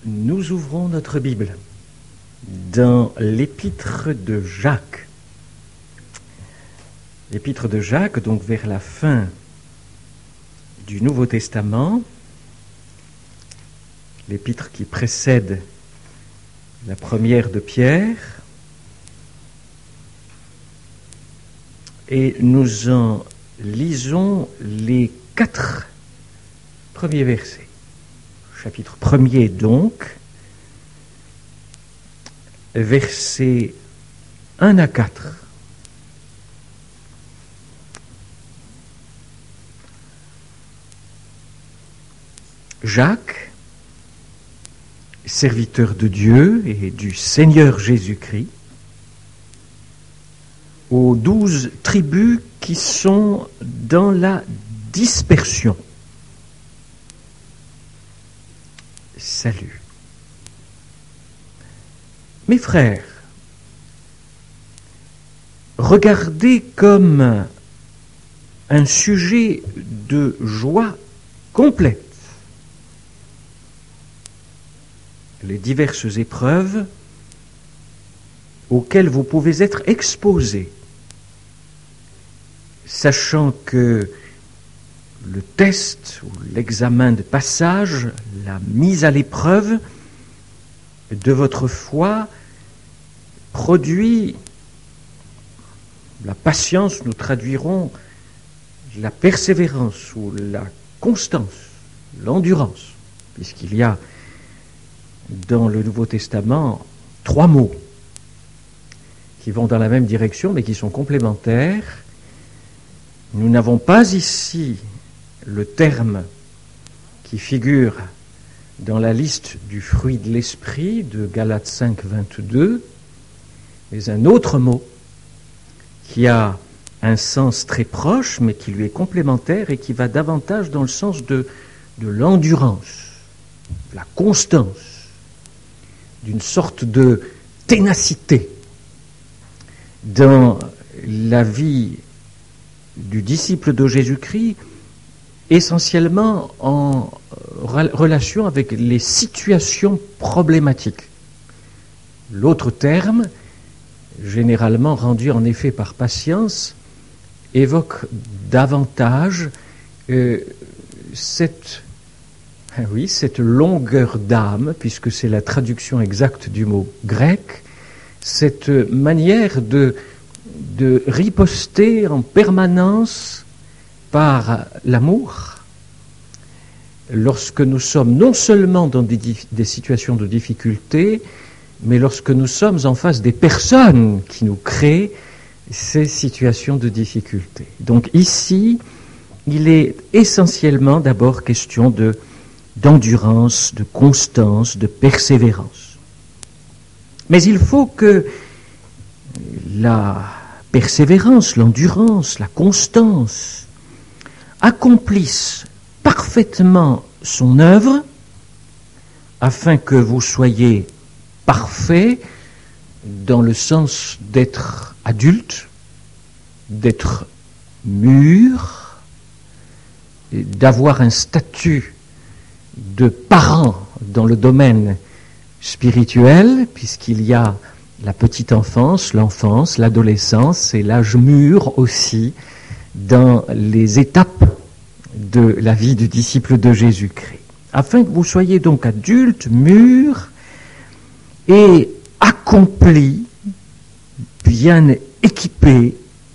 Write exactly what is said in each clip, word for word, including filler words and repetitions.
Nous ouvrons notre Bible dans l'épître de Jacques. L'épître de Jacques, donc vers la fin du Nouveau Testament, l'épître qui précède la première de Pierre, et nous en lisons les quatre premiers versets. Chapitre premier donc, versets un à quatre. Jacques, serviteur de Dieu et du Seigneur Jésus-Christ, aux douze tribus qui sont dans la dispersion. Salut. Mes frères, regardez comme un sujet de joie complète les diverses épreuves auxquelles vous pouvez être exposés, sachant que le test ou l'examen de passage, la mise à l'épreuve de votre foi produit la patience, nous traduirons la persévérance ou la constance, l'endurance, puisqu'il y a dans le Nouveau Testament trois mots qui vont dans la même direction mais qui sont complémentaires. Nous n'avons pas ici le terme qui figure dans la liste du fruit de l'esprit de Galates cinq, vingt-deux, mais un autre mot qui a un sens très proche mais qui lui est complémentaire et qui va davantage dans le sens de, de l'endurance, de la constance, d'une sorte de ténacité dans la vie du disciple de Jésus-Christ, essentiellement en relation avec les situations problématiques. L'autre terme, généralement rendu en effet par patience, évoque davantage euh, cette, oui, cette longueur d'âme, puisque c'est la traduction exacte du mot grec, cette manière de, de riposter en permanence par l'amour, lorsque nous sommes non seulement dans des, des situations de difficulté, mais lorsque nous sommes en face des personnes qui nous créent ces situations de difficulté. Donc ici, il est essentiellement d'abord question de, d'endurance, de constance, de persévérance. Mais il faut que la persévérance, l'endurance, la constance accomplisse parfaitement son œuvre afin que vous soyez parfait dans le sens d'être adulte, d'être mûr, d'avoir un statut de parent dans le domaine spirituel, puisqu'il y a la petite enfance, l'enfance, l'adolescence et l'âge mûr aussi dans les étapes de la vie du disciple de Jésus-Christ. Afin que vous soyez donc adulte, mûr et accompli, bien équipé,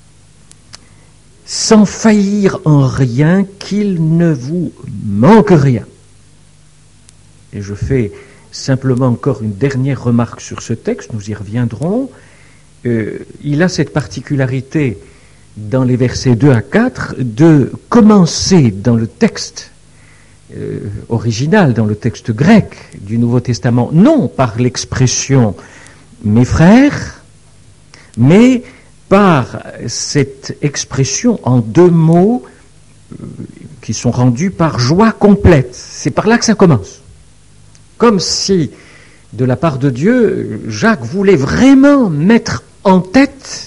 sans faillir en rien, qu'il ne vous manque rien. Et je fais simplement encore une dernière remarque sur ce texte, nous y reviendrons. Euh, il a cette particularité dans les versets deux à quatre de commencer dans le texte euh, original, dans le texte grec du Nouveau Testament, non par l'expression « mes frères », mais par cette expression en deux mots euh, qui sont rendus par joie complète. C'est par là que ça commence. Comme si, de la part de Dieu, Jacques voulait vraiment mettre en tête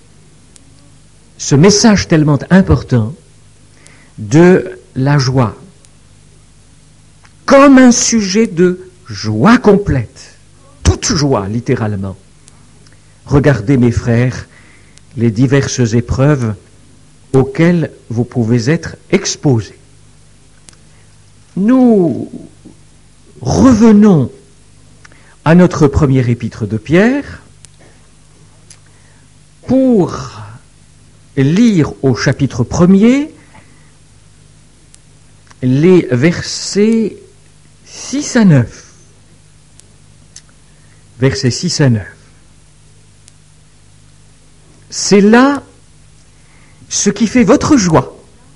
ce message tellement important de la joie, comme un sujet de joie complète, toute joie littéralement. Regardez mes frères, les diverses épreuves auxquelles vous pouvez être exposés. Nous revenons à notre première épître de Pierre pour lire au chapitre premier les versets six à neuf. Versets six à neuf. C'est là ce qui fait votre joie.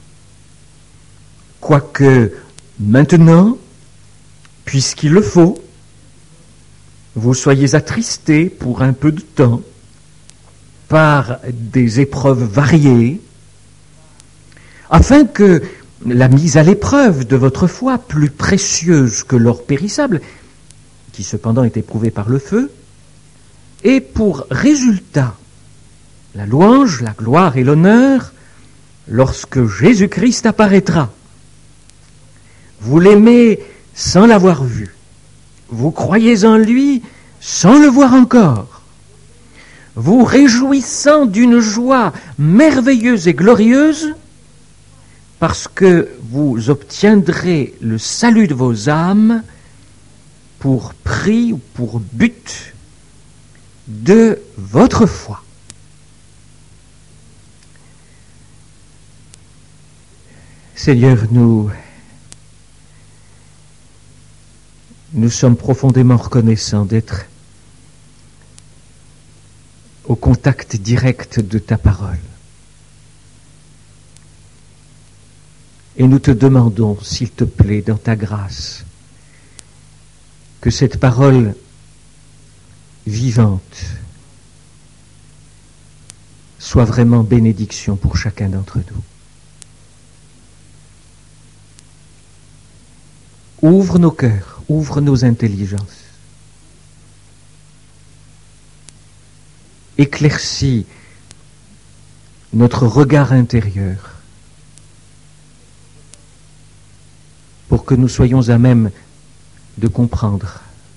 Quoique maintenant, puisqu'il le faut, vous soyez attristés pour un peu de temps par des épreuves variées, afin que la mise à l'épreuve de votre foi, plus précieuse que l'or périssable, qui cependant est éprouvé par le feu, ait pour résultat la louange, la gloire et l'honneur lorsque Jésus-Christ apparaîtra. Vous l'aimez sans l'avoir vu. Vous croyez en lui sans le voir encore. Vous réjouissant d'une joie merveilleuse et glorieuse, parce que vous obtiendrez le salut de vos âmes pour prix ou pour but de votre foi. Seigneur, nous, nous sommes profondément reconnaissants d'être au contact direct de ta parole. Et nous te demandons, s'il te plaît, dans ta grâce, que cette parole vivante soit vraiment bénédiction pour chacun d'entre nous. Ouvre nos cœurs, ouvre nos intelligences. Éclaircis notre regard intérieur pour que nous soyons à même de comprendre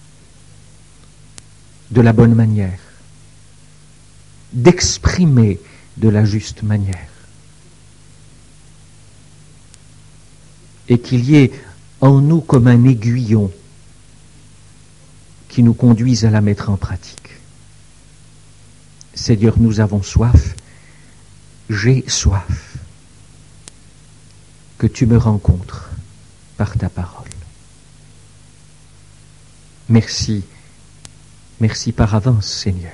de la bonne manière, d'exprimer de la juste manière, et qu'il y ait en nous comme un aiguillon qui nous conduise à la mettre en pratique. Seigneur, nous avons soif, j'ai soif, que tu me rencontres par ta parole. Merci, merci par avance, Seigneur,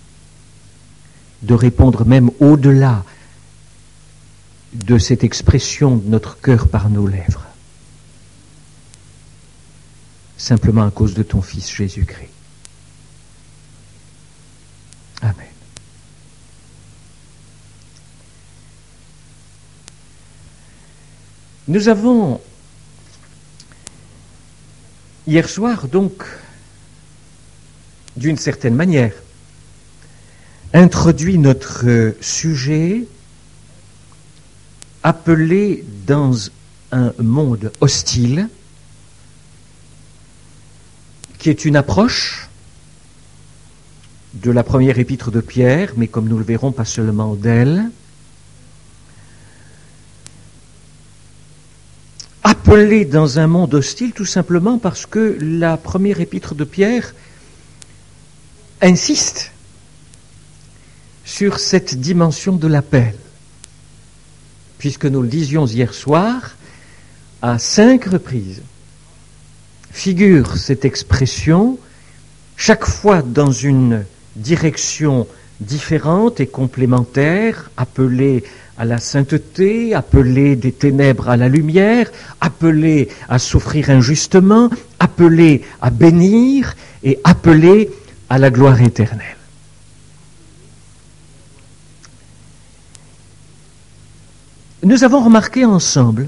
de répondre même au-delà de cette expression de notre cœur par nos lèvres, simplement à cause de ton Fils Jésus-Christ. Amen. Nous avons hier soir, donc, d'une certaine manière, introduit notre sujet appelé dans un monde hostile, qui est une approche de la première épître de Pierre, mais comme nous le verrons, pas seulement d'elle, appelée dans un monde hostile tout simplement parce que la première épître de Pierre insiste sur cette dimension de l'appel, puisque nous le disions hier soir, à cinq reprises figure cette expression, chaque fois dans une direction différente et complémentaire, appelée à la sainteté, appelée des ténèbres à la lumière, appelée à souffrir injustement, appelée à bénir et appelée à la gloire éternelle. Nous avons remarqué ensemble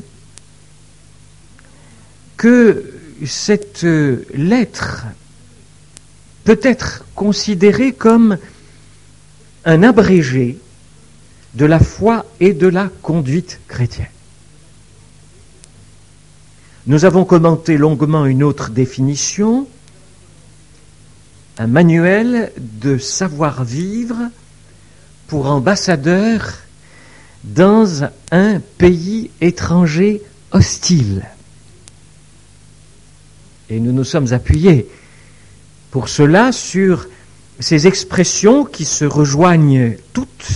que cette lettre peut être considérée comme un abrégé de la foi et de la conduite chrétienne. Nous avons commenté longuement une autre définition un manuel de savoir-vivre pour ambassadeurs dans un pays étranger hostile. Et nous nous sommes appuyés pour cela sur ces expressions qui se rejoignent toutes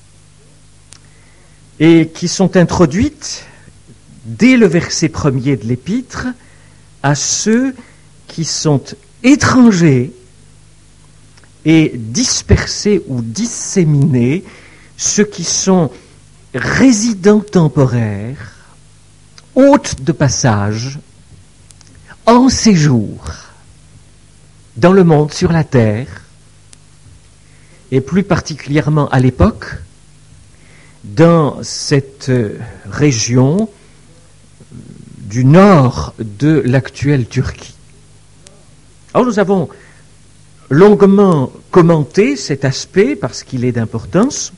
et qui sont introduites dès le verset premier de l'épître à ceux qui sont étrangers et dispersés ou disséminés, ceux qui sont résidents temporaires, hôtes de passage, en séjour dans le monde, sur la terre, et plus particulièrement à l'époque, dans cette région du nord de l'actuelle Turquie. Alors nous avons longuement commenté cet aspect parce qu'il est d'importance.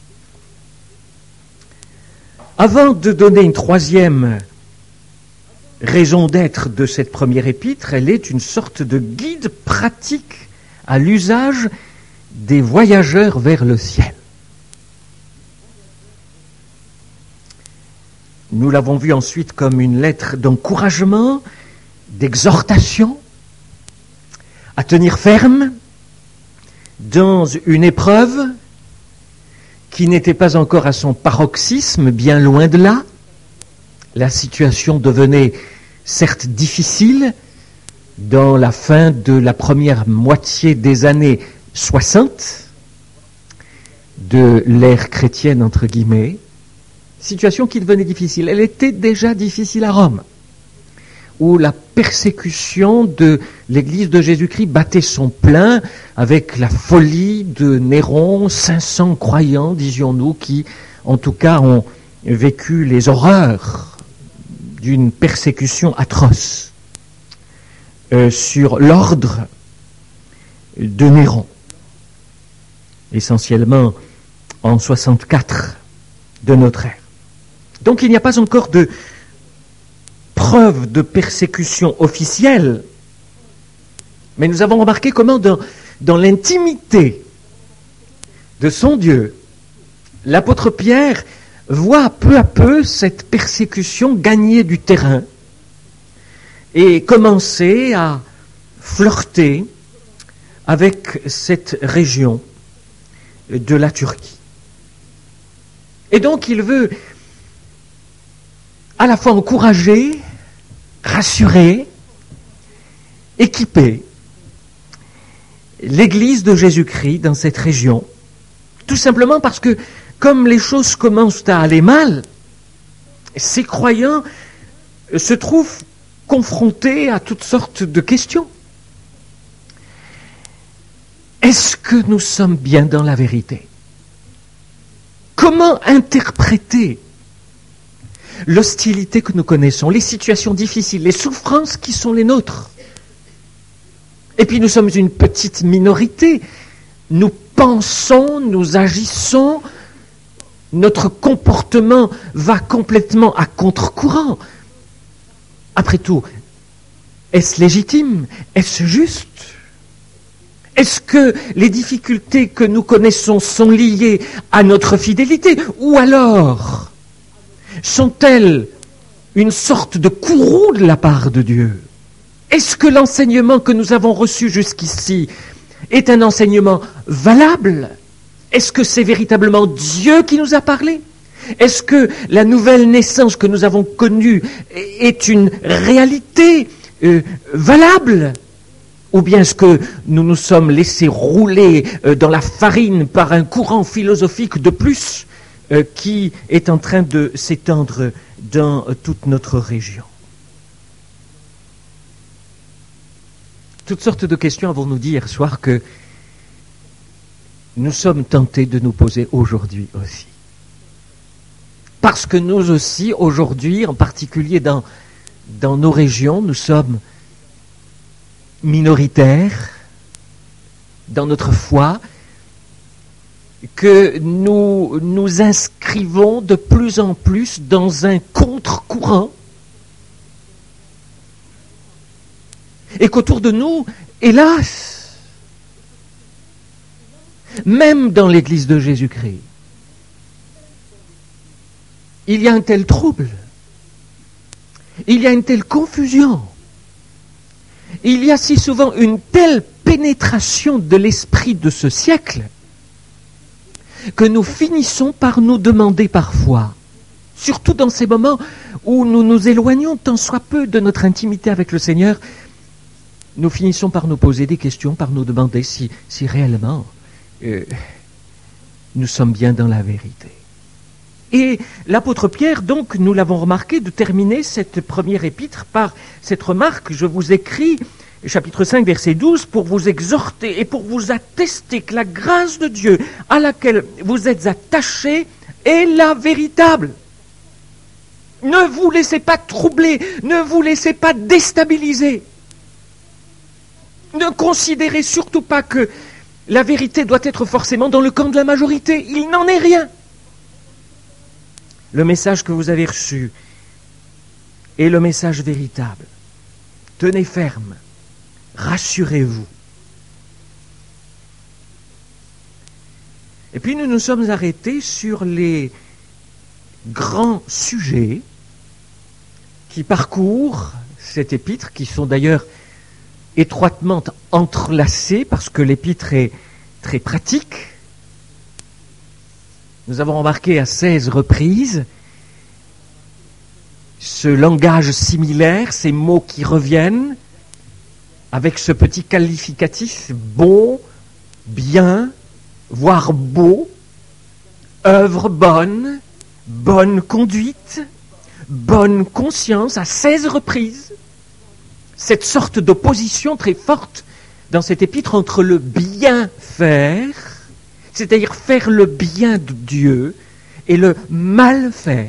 Avant de donner une troisième raison d'être de cette première épître, elle est une sorte de guide pratique à l'usage des voyageurs vers le ciel. Nous l'avons vu ensuite comme une lettre d'encouragement, d'exhortation, à tenir ferme dans une épreuve qui n'était pas encore à son paroxysme, bien loin de là. La situation devenait certes difficile dans la fin de la première moitié des années soixante de l'ère chrétienne, entre guillemets, situation qui devenait difficile. Elle était déjà difficile à Rome, où la persécution de l'Église de Jésus-Christ battait son plein avec la folie de Néron, cinq cents croyants, disions-nous, qui, en tout cas, ont vécu les horreurs d'une persécution atroce euh, sur l'ordre de Néron, essentiellement en soixante-quatre de notre ère. Donc il n'y a pas encore de preuve de persécution officielle, mais nous avons remarqué comment dans, dans l'intimité de son Dieu, l'apôtre Pierre voit peu à peu cette persécution gagner du terrain et commencer à flirter avec cette région de la Turquie. Et donc il veut à la fois encourager, rassurer, équiper l'Église de Jésus-Christ dans cette région, tout simplement parce que comme les choses commencent à aller mal, ces croyants se trouvent confrontés à toutes sortes de questions. Est-ce que nous sommes bien dans la vérité ? Comment interpréter l'hostilité que nous connaissons, les situations difficiles, les souffrances qui sont les nôtres? Et puis nous sommes une petite minorité. Nous pensons, nous agissons, notre comportement va complètement à contre-courant. Après tout, est-ce légitime? Est-ce juste? Est-ce que les difficultés que nous connaissons sont liées à notre fidélité? Ou alors sont-elles une sorte de courroux de la part de Dieu? Est-ce que l'enseignement que nous avons reçu jusqu'ici est un enseignement valable? Est-ce que c'est véritablement Dieu qui nous a parlé? Est-ce que la nouvelle naissance que nous avons connue est une réalité euh, valable? Ou bien est-ce que nous nous sommes laissés rouler euh, dans la farine par un courant philosophique de plus euh, qui est en train de s'étendre dans euh, toute notre région? Toutes sortes de questions avons-nous dit hier soir que nous sommes tentés de nous poser aujourd'hui aussi. Parce que nous aussi, aujourd'hui, en particulier dans, dans nos régions, nous sommes minoritaires dans notre foi, que nous nous inscrivons de plus en plus dans un contre-courant et qu'autour de nous, hélas, Même dans l'Église de Jésus-Christ, il y a un tel trouble, il y a une telle confusion, il y a si souvent une telle pénétration de l'esprit de ce siècle que nous finissons par nous demander parfois, surtout dans ces moments où nous nous éloignons tant soit peu de notre intimité avec le Seigneur, nous finissons par nous poser des questions, par nous demander si, si réellement euh, nous sommes bien dans la vérité. Et l'apôtre Pierre, donc, nous l'avons remarqué, de terminer cette première épître par cette remarque, je vous écris, chapitre cinq, verset douze, pour vous exhorter et pour vous attester que la grâce de Dieu à laquelle vous êtes attachés est la véritable. Ne vous laissez pas troubler, ne vous laissez pas déstabiliser. Ne considérez surtout pas que la vérité doit être forcément dans le camp de la majorité. Il n'en est rien. Le message que vous avez reçu est le message véritable. Tenez ferme, rassurez-vous. Et puis nous nous sommes arrêtés sur les grands sujets qui parcourent cette épître, qui sont d'ailleurs étroitement entrelacés parce que l'épître est très pratique. Nous avons remarqué à seize reprises ce langage similaire, ces mots qui reviennent, avec ce petit qualificatif bon, bien, voire beau, œuvre bonne, bonne conduite, bonne conscience, à seize reprises. Cette sorte d'opposition très forte dans cette épître entre le bien faire, c'est-à-dire faire le bien de Dieu, et le mal faire.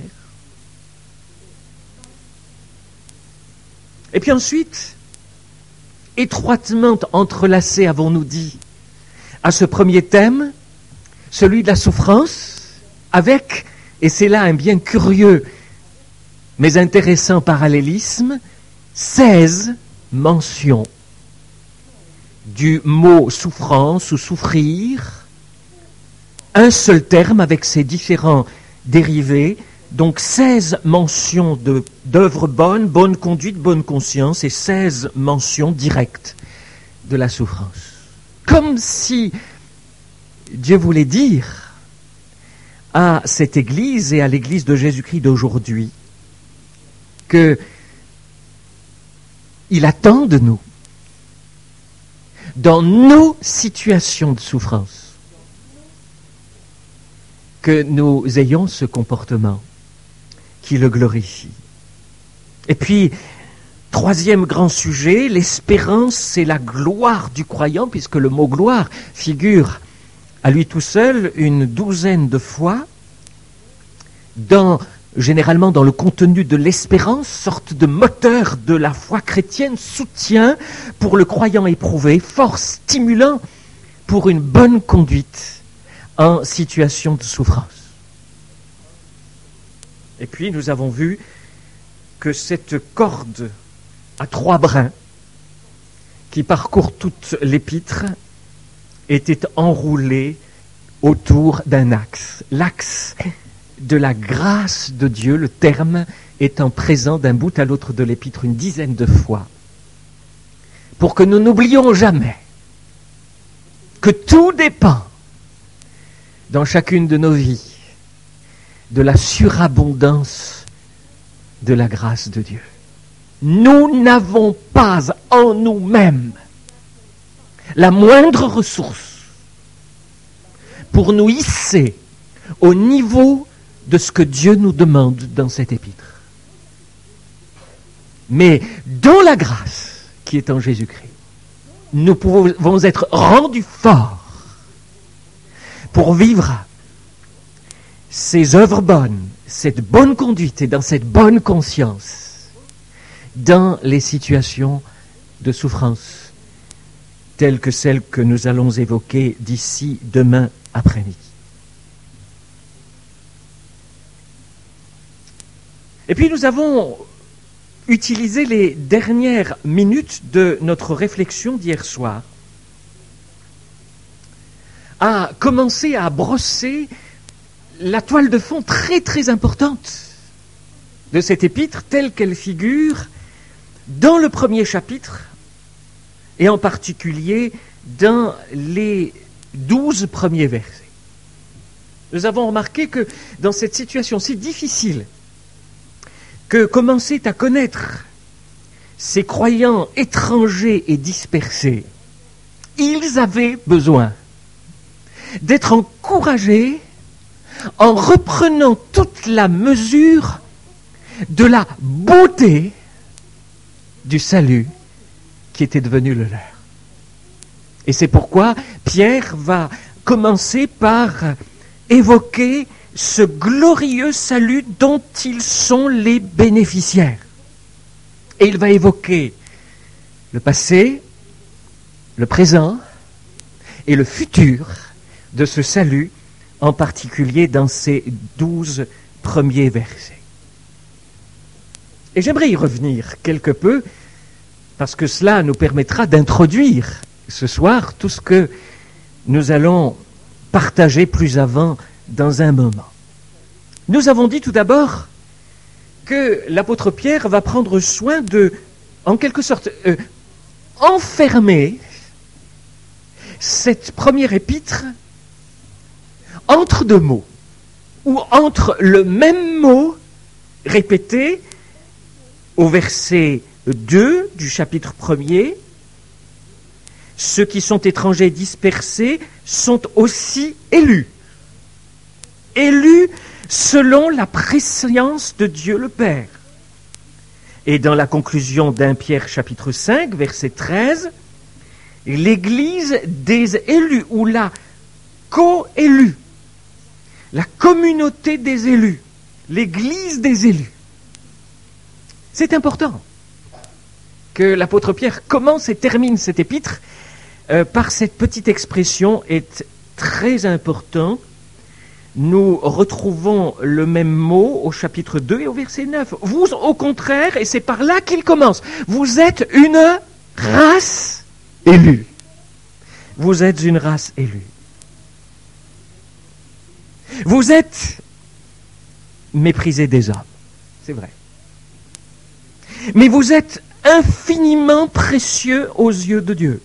Et puis ensuite, étroitement entrelacé, avons-nous dit, à ce premier thème, celui de la souffrance, avec, et c'est là un bien curieux, mais intéressant parallélisme, seize mentions du mot souffrance ou souffrir, un seul terme avec ses différents dérivés, donc seize mentions de, d'œuvres bonnes, bonne conduite, bonne conscience, et seize mentions directes de la souffrance. Comme si Dieu voulait dire à cette Église et à l'Église de Jésus-Christ d'aujourd'hui que il attend de nous, dans nos situations de souffrance, que nous ayons ce comportement qui le glorifie. Et puis, troisième grand sujet, l'espérance et la gloire du croyant, puisque le mot gloire figure à lui tout seul une douzaine de fois, dans, généralement dans le contenu de l'espérance, sorte de moteur de la foi chrétienne, soutien pour le croyant éprouvé, force stimulant pour une bonne conduite en situation de souffrance. Et puis nous avons vu que cette corde à trois brins qui parcourt toute l'épître était enroulée autour d'un axe. L'axe de la grâce de Dieu, le terme étant présent d'un bout à l'autre de l'épître une dizaine de fois, pour que nous n'oublions jamais que tout dépend dans chacune de nos vies de la surabondance de la grâce de Dieu. Nous n'avons pas en nous-mêmes la moindre ressource pour nous hisser au niveau de ce que Dieu nous demande dans cette épître. Mais dans la grâce qui est en Jésus-Christ, nous pouvons être rendus forts pour vivre ces œuvres bonnes, cette bonne conduite et dans cette bonne conscience, dans les situations de souffrance, telles que celles que nous allons évoquer d'ici demain après-midi. Et puis nous avons utilisé les dernières minutes de notre réflexion d'hier soir a commencé à brosser la toile de fond très très importante de cette épître telle qu'elle figure dans le premier chapitre et en particulier dans les douze premiers versets. Nous avons remarqué que dans cette situation si difficile que commençaient à connaître ces croyants étrangers et dispersés, ils avaient besoin d'être encouragés en reprenant toute la mesure de la beauté du salut qui était devenu le leur. Et c'est pourquoi Pierre va commencer par évoquer ce glorieux salut dont ils sont les bénéficiaires. Et il va évoquer le passé, le présent et le futur de ce salut, en particulier dans ces douze premiers versets. Et j'aimerais y revenir quelque peu, parce que cela nous permettra d'introduire ce soir tout ce que nous allons partager plus avant dans un moment. Nous avons dit tout d'abord que l'apôtre Pierre va prendre soin de, en quelque sorte, euh, enfermer cette première épître entre deux mots, ou entre le même mot répété au verset deux du chapitre premier, ceux qui sont étrangers dispersés sont aussi élus. Élus selon la préscience de Dieu le Père. Et dans la conclusion d'un Pierre chapitre cinq, verset treize, l'Église des élus, ou la co-élus, la communauté des élus, l'Église des élus. C'est important que l'apôtre Pierre commence et termine cette épître euh, par cette petite expression est très important. Nous retrouvons le même mot au chapitre deux et au verset neuf. Vous, au contraire, et c'est par là qu'il commence, vous êtes une race élue. Vous êtes une race élue. Vous êtes méprisés des hommes, c'est vrai. Mais vous êtes infiniment précieux aux yeux de Dieu.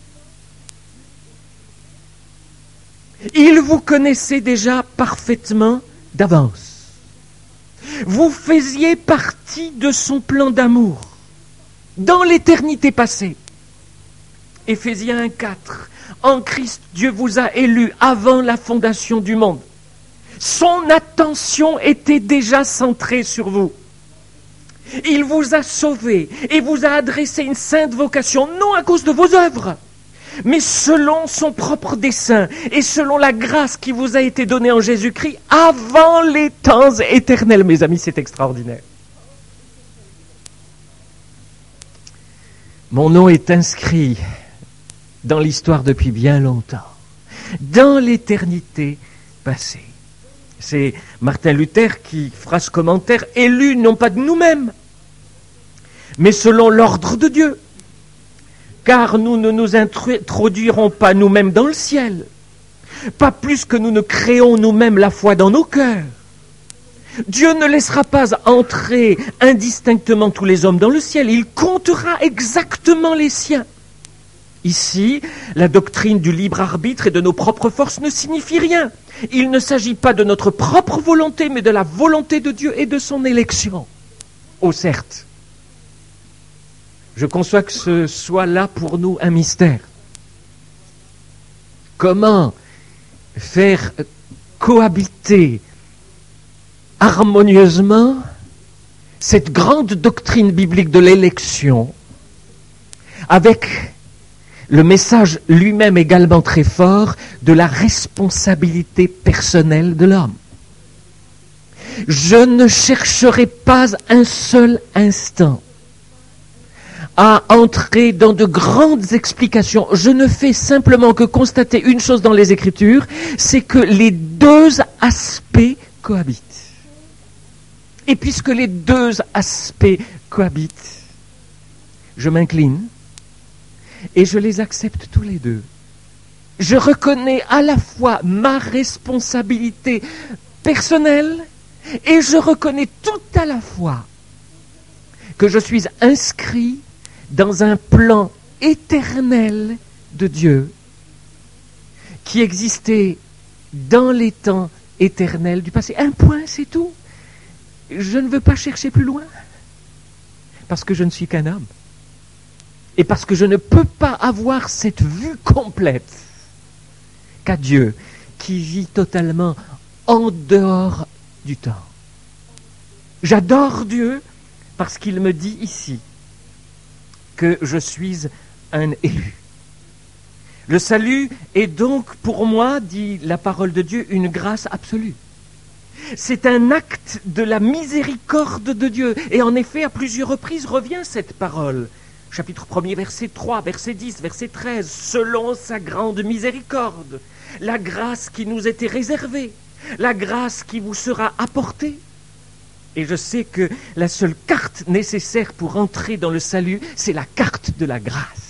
Il vous connaissait déjà parfaitement d'avance. Vous faisiez partie de son plan d'amour dans l'éternité passée. Éphésiens un quatre. En Christ, Dieu vous a élus avant la fondation du monde. Son attention était déjà centrée sur vous. Il vous a sauvé et vous a adressé une sainte vocation, non à cause de vos œuvres, mais selon son propre dessein et selon la grâce qui vous a été donnée en Jésus-Christ avant les temps éternels. Mes amis, c'est extraordinaire. Mon nom est inscrit dans l'histoire depuis bien longtemps, dans l'éternité passée. C'est Martin Luther qui fera ce commentaire, élus non pas de nous-mêmes, mais selon l'ordre de Dieu. Car nous ne nous introduirons pas nous-mêmes dans le ciel, pas plus que nous ne créons nous-mêmes la foi dans nos cœurs. Dieu ne laissera pas entrer indistinctement tous les hommes dans le ciel, il comptera exactement les siens. Ici, la doctrine du libre arbitre et de nos propres forces ne signifie rien. Il ne s'agit pas de notre propre volonté, mais de la volonté de Dieu et de son élection. Oh certes, je conçois que ce soit là pour nous un mystère. Comment faire cohabiter harmonieusement cette grande doctrine biblique de l'élection avec le message lui-même également très fort de la responsabilité personnelle de l'homme. Je ne chercherai pas un seul instant à entrer dans de grandes explications. Je ne fais simplement que constater une chose dans les Écritures, c'est que les deux aspects cohabitent. Et puisque les deux aspects cohabitent, je m'incline et je les accepte tous les deux. je reconnais à la fois ma responsabilité personnelle et je reconnais tout à la fois que je suis inscrit dans un plan éternel de Dieu qui existait dans les temps éternels du passé. Un point, c'est tout. Je ne veux pas chercher plus loin parce que je ne suis qu'un homme et parce que je ne peux pas avoir cette vue complète qu'à Dieu qui vit totalement en dehors du temps. J'adore Dieu parce qu'il me dit ici que je suis un élu. Le salut est donc pour moi, dit la parole de Dieu, une grâce absolue. C'est un acte de la miséricorde de Dieu. Et en effet, à plusieurs reprises revient cette parole. Chapitre premier, verset trois, verset dix, verset treize. Selon sa grande miséricorde, la grâce qui nous était réservée, la grâce qui vous sera apportée. Et je sais que la seule carte nécessaire pour entrer dans le salut, c'est la carte de la grâce.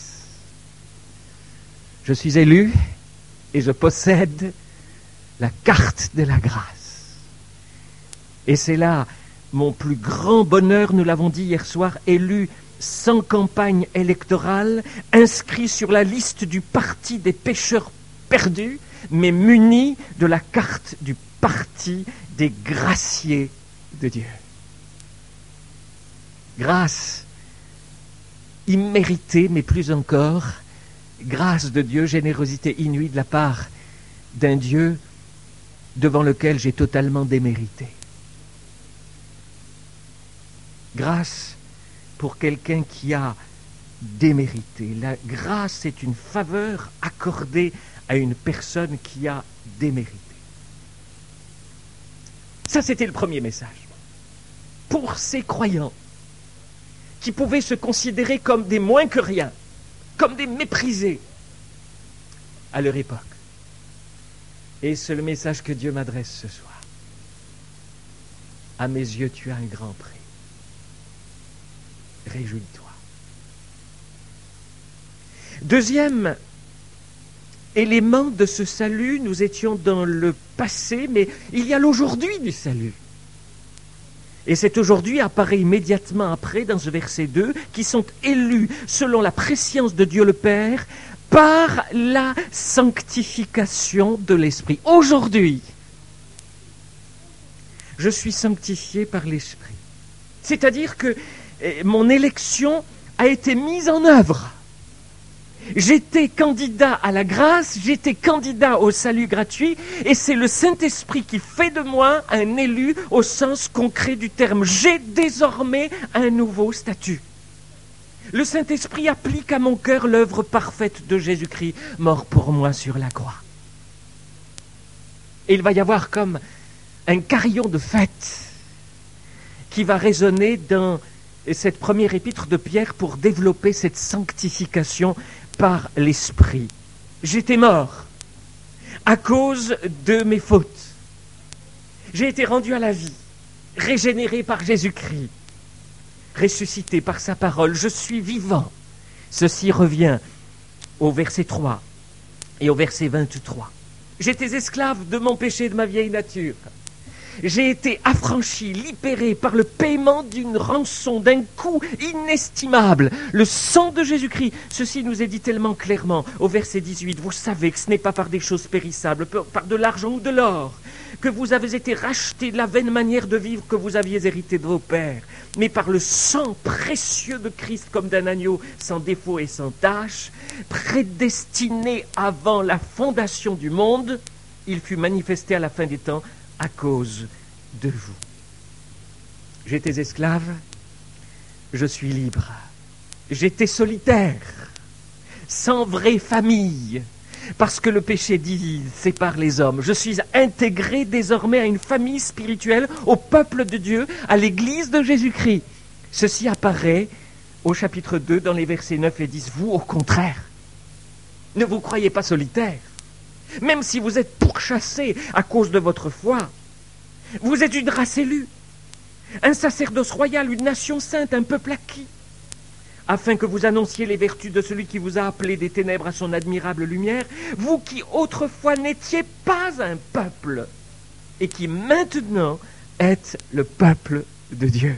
Je suis élu et je possède la carte de la grâce. Et c'est là mon plus grand bonheur, nous l'avons dit hier soir, élu sans campagne électorale, inscrit sur la liste du parti des pécheurs perdus, mais muni de la carte du parti des graciés de Dieu. Grâce imméritée, mais plus encore, grâce de Dieu, générosité inouïe de la part d'un Dieu devant lequel j'ai totalement démérité. Grâce pour quelqu'un qui a démérité. La grâce est une faveur accordée à une personne qui a démérité. Ça, c'était le premier message. Pour ces croyants qui pouvaient se considérer comme des moins que rien, comme des méprisés à leur époque. Et c'est le message que Dieu m'adresse ce soir. À mes yeux, tu as un grand prix. Réjouis-toi. Deuxième élément de ce salut, nous étions dans le passé, mais il y a l'aujourd'hui du salut. Et cet aujourd'hui apparaît immédiatement après, dans ce verset deux, qui sont élus selon la prescience de Dieu le Père par la sanctification de l'Esprit. Aujourd'hui, je suis sanctifié par l'Esprit. C'est-à-dire que mon élection a été mise en œuvre. J'étais candidat à la grâce, j'étais candidat au salut gratuit, et c'est le Saint-Esprit qui fait de moi un élu au sens concret du terme. J'ai désormais un nouveau statut. Le Saint-Esprit applique à mon cœur l'œuvre parfaite de Jésus-Christ, mort pour moi sur la croix. Et il va y avoir comme un carillon de fête qui va résonner dans cette première épître de Pierre pour développer cette sanctification par l'Esprit. J'étais mort à cause de mes fautes. J'ai été rendu à la vie, régénéré par Jésus-Christ, ressuscité par sa parole. Je suis vivant. Ceci revient au verset trois et au verset vingt-trois. J'étais esclave de mon péché, de ma vieille nature. J'ai été affranchi, libéré par le paiement d'une rançon, d'un coût inestimable, le sang de Jésus-Christ. Ceci nous est dit tellement clairement au verset dix-huit. Vous savez que ce n'est pas par des choses périssables, par de l'argent ou de l'or, que vous avez été rachetés de la vaine manière de vivre que vous aviez hérité de vos pères, mais par le sang précieux de Christ comme d'un agneau sans défaut et sans tache, prédestiné avant la fondation du monde, il fut manifesté à la fin des temps à cause de vous. J'étais esclave, je suis libre. J'étais solitaire, sans vraie famille, parce que le péché divise, sépare les hommes. Je suis intégré désormais à une famille spirituelle, au peuple de Dieu, à l'église de Jésus-Christ. Ceci apparaît au chapitre deux, dans les versets neuf et dix. Vous, au contraire, ne vous croyez pas solitaire. Même si vous êtes pourchassés à cause de votre foi, vous êtes une race élue, un sacerdoce royal, une nation sainte, un peuple acquis, afin que vous annonciez les vertus de celui qui vous a appelé des ténèbres à son admirable lumière, vous qui autrefois n'étiez pas un peuple, et qui maintenant êtes le peuple de Dieu.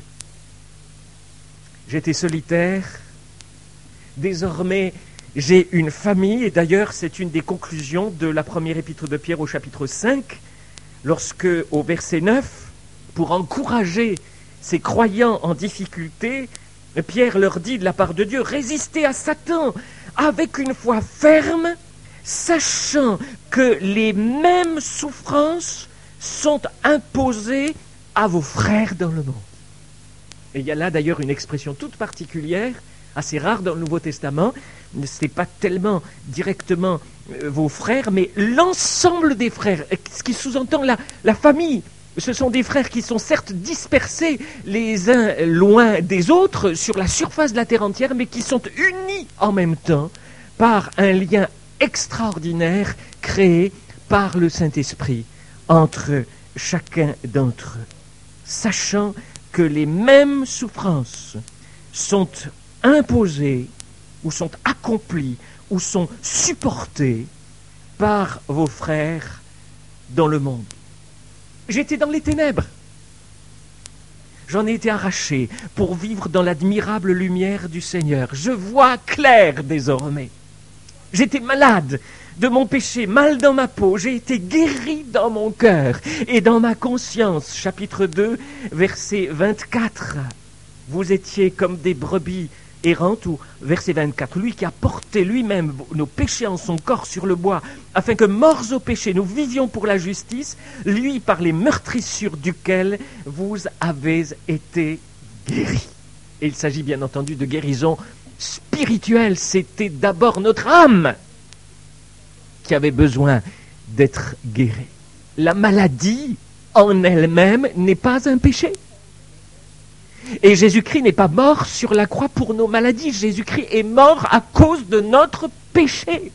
J'étais solitaire, désormais j'ai une famille, et d'ailleurs c'est une des conclusions de la première épître de Pierre au chapitre cinq, lorsque au verset neuf, pour encourager ces croyants en difficulté, Pierre leur dit de la part de Dieu, résistez à Satan avec une foi ferme, sachant que les mêmes souffrances sont imposées à vos frères dans le monde. Et il y a là d'ailleurs une expression toute particulière, assez rare dans le Nouveau Testament. Ce n'est pas tellement directement euh, vos frères, mais l'ensemble des frères, ce qui sous-entend la, la famille. Ce sont des frères qui sont certes dispersés les uns loin des autres sur la surface de la terre entière, mais qui sont unis en même temps par un lien extraordinaire créé par le Saint-Esprit entre chacun d'entre eux, sachant que les mêmes souffrances sont imposées ou sont accomplies ou sont supportées par vos frères dans le monde. J'étais dans les ténèbres. J'en ai été arraché pour vivre dans l'admirable lumière du Seigneur. Je vois clair désormais. J'étais malade de mon péché, mal dans ma peau. J'ai été guéri dans mon cœur et dans ma conscience. Chapitre deux, verset vingt-quatre. Vous étiez comme des brebis errantes, ou verset vingt-quatre, lui qui a porté lui-même nos péchés en son corps sur le bois, afin que, morts au péché, nous vivions pour la justice, lui par les meurtrissures duquel vous avez été guéris. Et il s'agit bien entendu de guérison spirituelle. C'était d'abord notre âme qui avait besoin d'être guérie. La maladie en elle-même n'est pas un péché. Et Jésus-Christ n'est pas mort sur la croix pour nos maladies. Jésus-Christ est mort à cause de notre péché.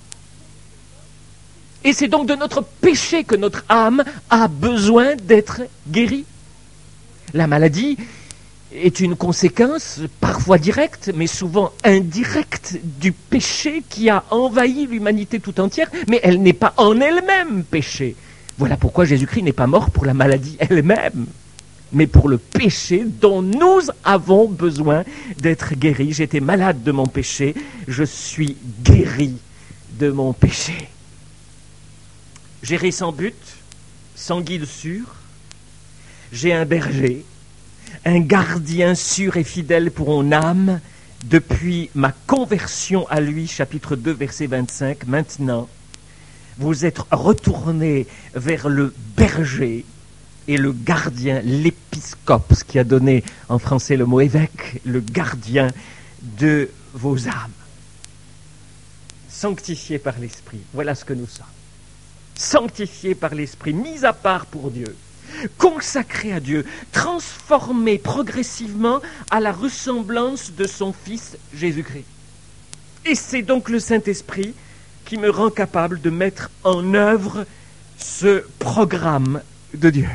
Et c'est donc de notre péché que notre âme a besoin d'être guérie. La maladie est une conséquence parfois directe, mais souvent indirecte, du péché qui a envahi l'humanité tout entière, mais elle n'est pas en elle-même péché. Voilà pourquoi Jésus-Christ n'est pas mort pour la maladie elle-même, mais pour le péché dont nous avons besoin d'être guéris. J'étais malade de mon péché, je suis guéri de mon péché. J'errai sans but, sans guide sûr, j'ai un berger, un gardien sûr et fidèle pour mon âme, depuis ma conversion à lui, chapitre deux, verset vingt-cinq. Maintenant, vous êtes retournés vers le berger et le gardien, l'épiscope, ce qui a donné en français le mot évêque, le gardien de vos âmes. Sanctifiés par l'Esprit, voilà ce que nous sommes. Sanctifiés par l'Esprit, mis à part pour Dieu, consacrés à Dieu, transformés progressivement à la ressemblance de son Fils Jésus-Christ. Et c'est donc le Saint-Esprit qui me rend capable de mettre en œuvre ce programme de Dieu.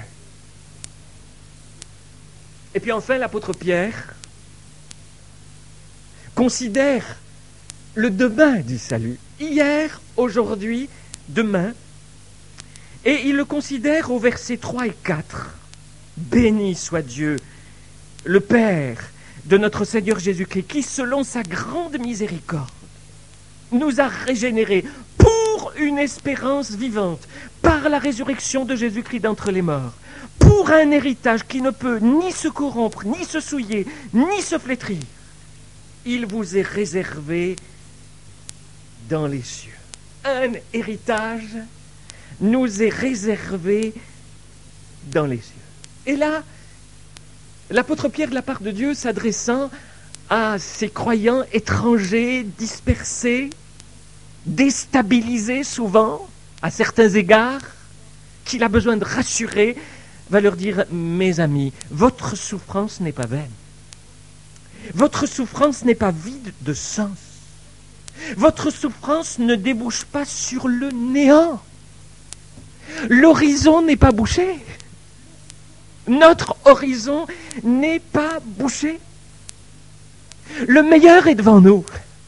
Et puis enfin, l'apôtre Pierre considère le demain du salut, hier, aujourd'hui, demain, et il le considère au verset trois et quatre. Béni soit Dieu, le Père de notre Seigneur Jésus-Christ, qui, selon sa grande miséricorde, nous a régénérés pour une espérance vivante, par la résurrection de Jésus-Christ d'entre les morts, pour un héritage qui ne peut ni se corrompre, ni se souiller, ni se flétrir. Il vous est réservé dans les cieux. Un héritage nous est réservé dans les cieux. Et là, l'apôtre Pierre, de la part de Dieu, s'adressant à ces croyants étrangers, dispersés, déstabilisés souvent, à certains égards, qu'il a besoin de rassurer, va leur dire, mes amis, votre souffrance n'est pas vaine. Votre souffrance n'est pas vide de sens. Votre souffrance ne débouche pas sur le néant. L'horizon n'est pas bouché. Notre horizon n'est pas bouché. Le meilleur est devant nous.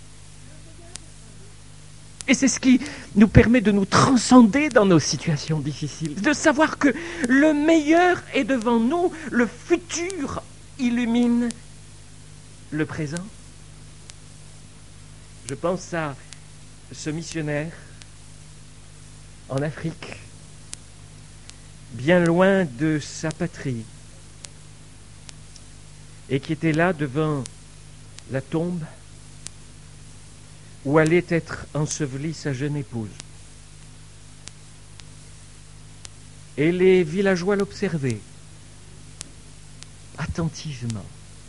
Et c'est ce qui nous permet de nous transcender dans nos situations difficiles, de savoir que le meilleur est devant nous, le futur illumine le présent. Je pense à ce missionnaire en Afrique, bien loin de sa patrie, et qui était là devant la tombe où allait être ensevelie sa jeune épouse. Et les villageois l'observaient attentivement,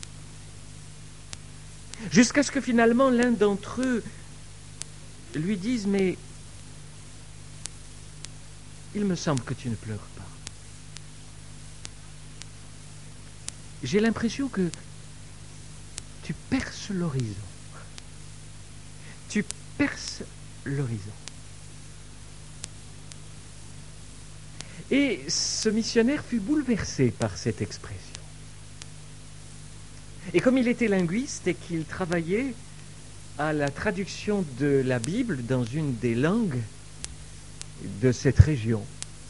jusqu'à ce que finalement l'un d'entre eux lui dise « Mais il me semble que tu ne pleures pas. J'ai l'impression que tu perces l'horizon. Tu perces l'horizon. » Et ce missionnaire fut bouleversé par cette expression. Et comme il était linguiste et qu'il travaillait à la traduction de la Bible dans une des langues de cette région,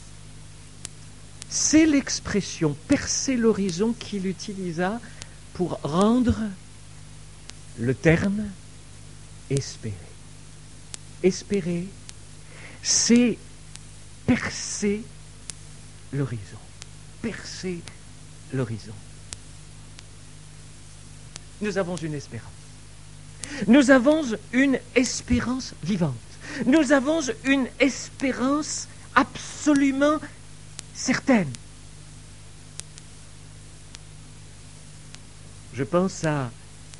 c'est l'expression « percer l'horizon » qu'il utilisa pour rendre le terme « espérer ». Espérer, c'est percer l'horizon. Percer l'horizon. Nous avons une espérance. Nous avons une espérance vivante. Nous avons une espérance absolument certaine. Je pense à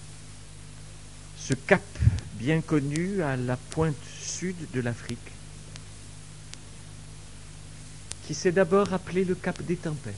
ce cap bien connu à la pointe sud de l'Afrique, qui s'est d'abord appelé le cap des tempêtes.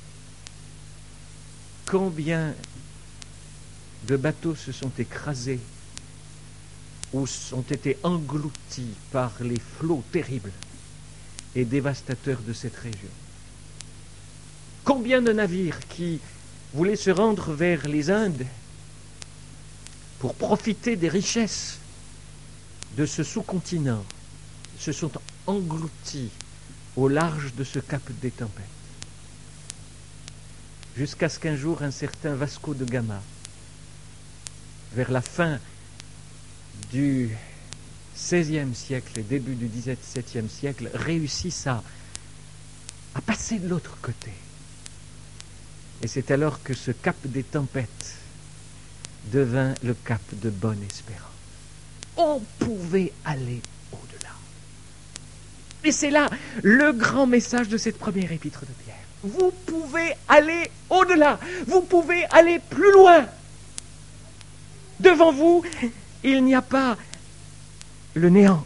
Combien de bateaux se sont écrasés ou ont été engloutis par les flots terribles et dévastateurs de cette région. Combien de navires qui voulaient se rendre vers les Indes pour profiter des richesses de ce sous-continent se sont engloutis au large de ce cap des tempêtes. Jusqu'à ce qu'un jour un certain Vasco de Gama, vers la fin du seizième siècle et début du dix-septième siècle, réussissent à, à passer de l'autre côté. Et c'est alors que ce cap des tempêtes devint le cap de bonne espérance. On pouvait aller au-delà. Et c'est là le grand message de cette première épître de Pierre. Vous pouvez aller au-delà. Vous pouvez aller plus loin. Devant vous, il n'y a pas le néant.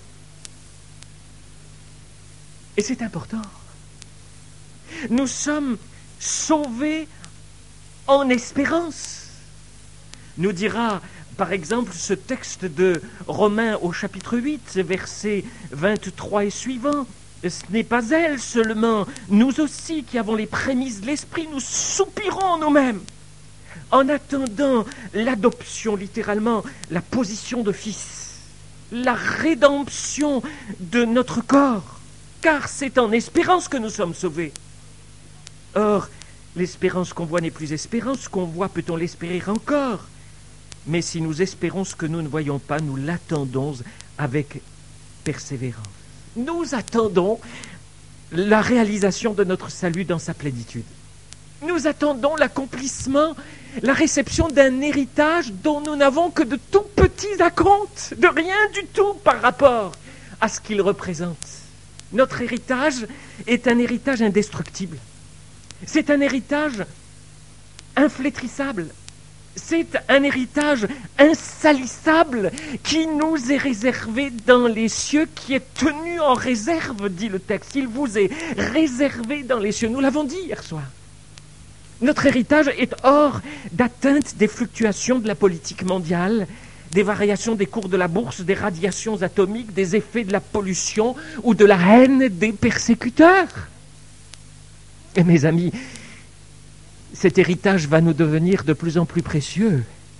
Et c'est important. Nous sommes sauvés en espérance. Nous dira, par exemple, ce texte de Romains au chapitre huit, versets vingt-trois et suivants. Ce n'est pas elle seulement, nous aussi qui avons les prémices de l'esprit, nous soupirons nous-mêmes en attendant l'adoption, littéralement, la position de fils, la rédemption de notre corps, car c'est en espérance que nous sommes sauvés. Or, l'espérance qu'on voit n'est plus espérance, ce qu'on voit peut-on l'espérer encore? Mais si nous espérons ce que nous ne voyons pas, nous l'attendons avec persévérance. Nous attendons la réalisation de notre salut dans sa plénitude. Nous attendons l'accomplissement, la réception d'un héritage dont nous n'avons que de tout petits acomptes, de rien du tout par rapport à ce qu'il représente. Notre héritage est un héritage indestructible. C'est un héritage inflétrissable. C'est un héritage insalissable qui nous est réservé dans les cieux, qui est tenu en réserve, dit le texte. Il vous est réservé dans les cieux. Nous l'avons dit hier soir. Notre héritage est hors d'atteinte des fluctuations de la politique mondiale, des variations des cours de la bourse, des radiations atomiques, des effets de la pollution ou de la haine des persécuteurs. Et mes amis, cet héritage va nous devenir de plus en plus précieux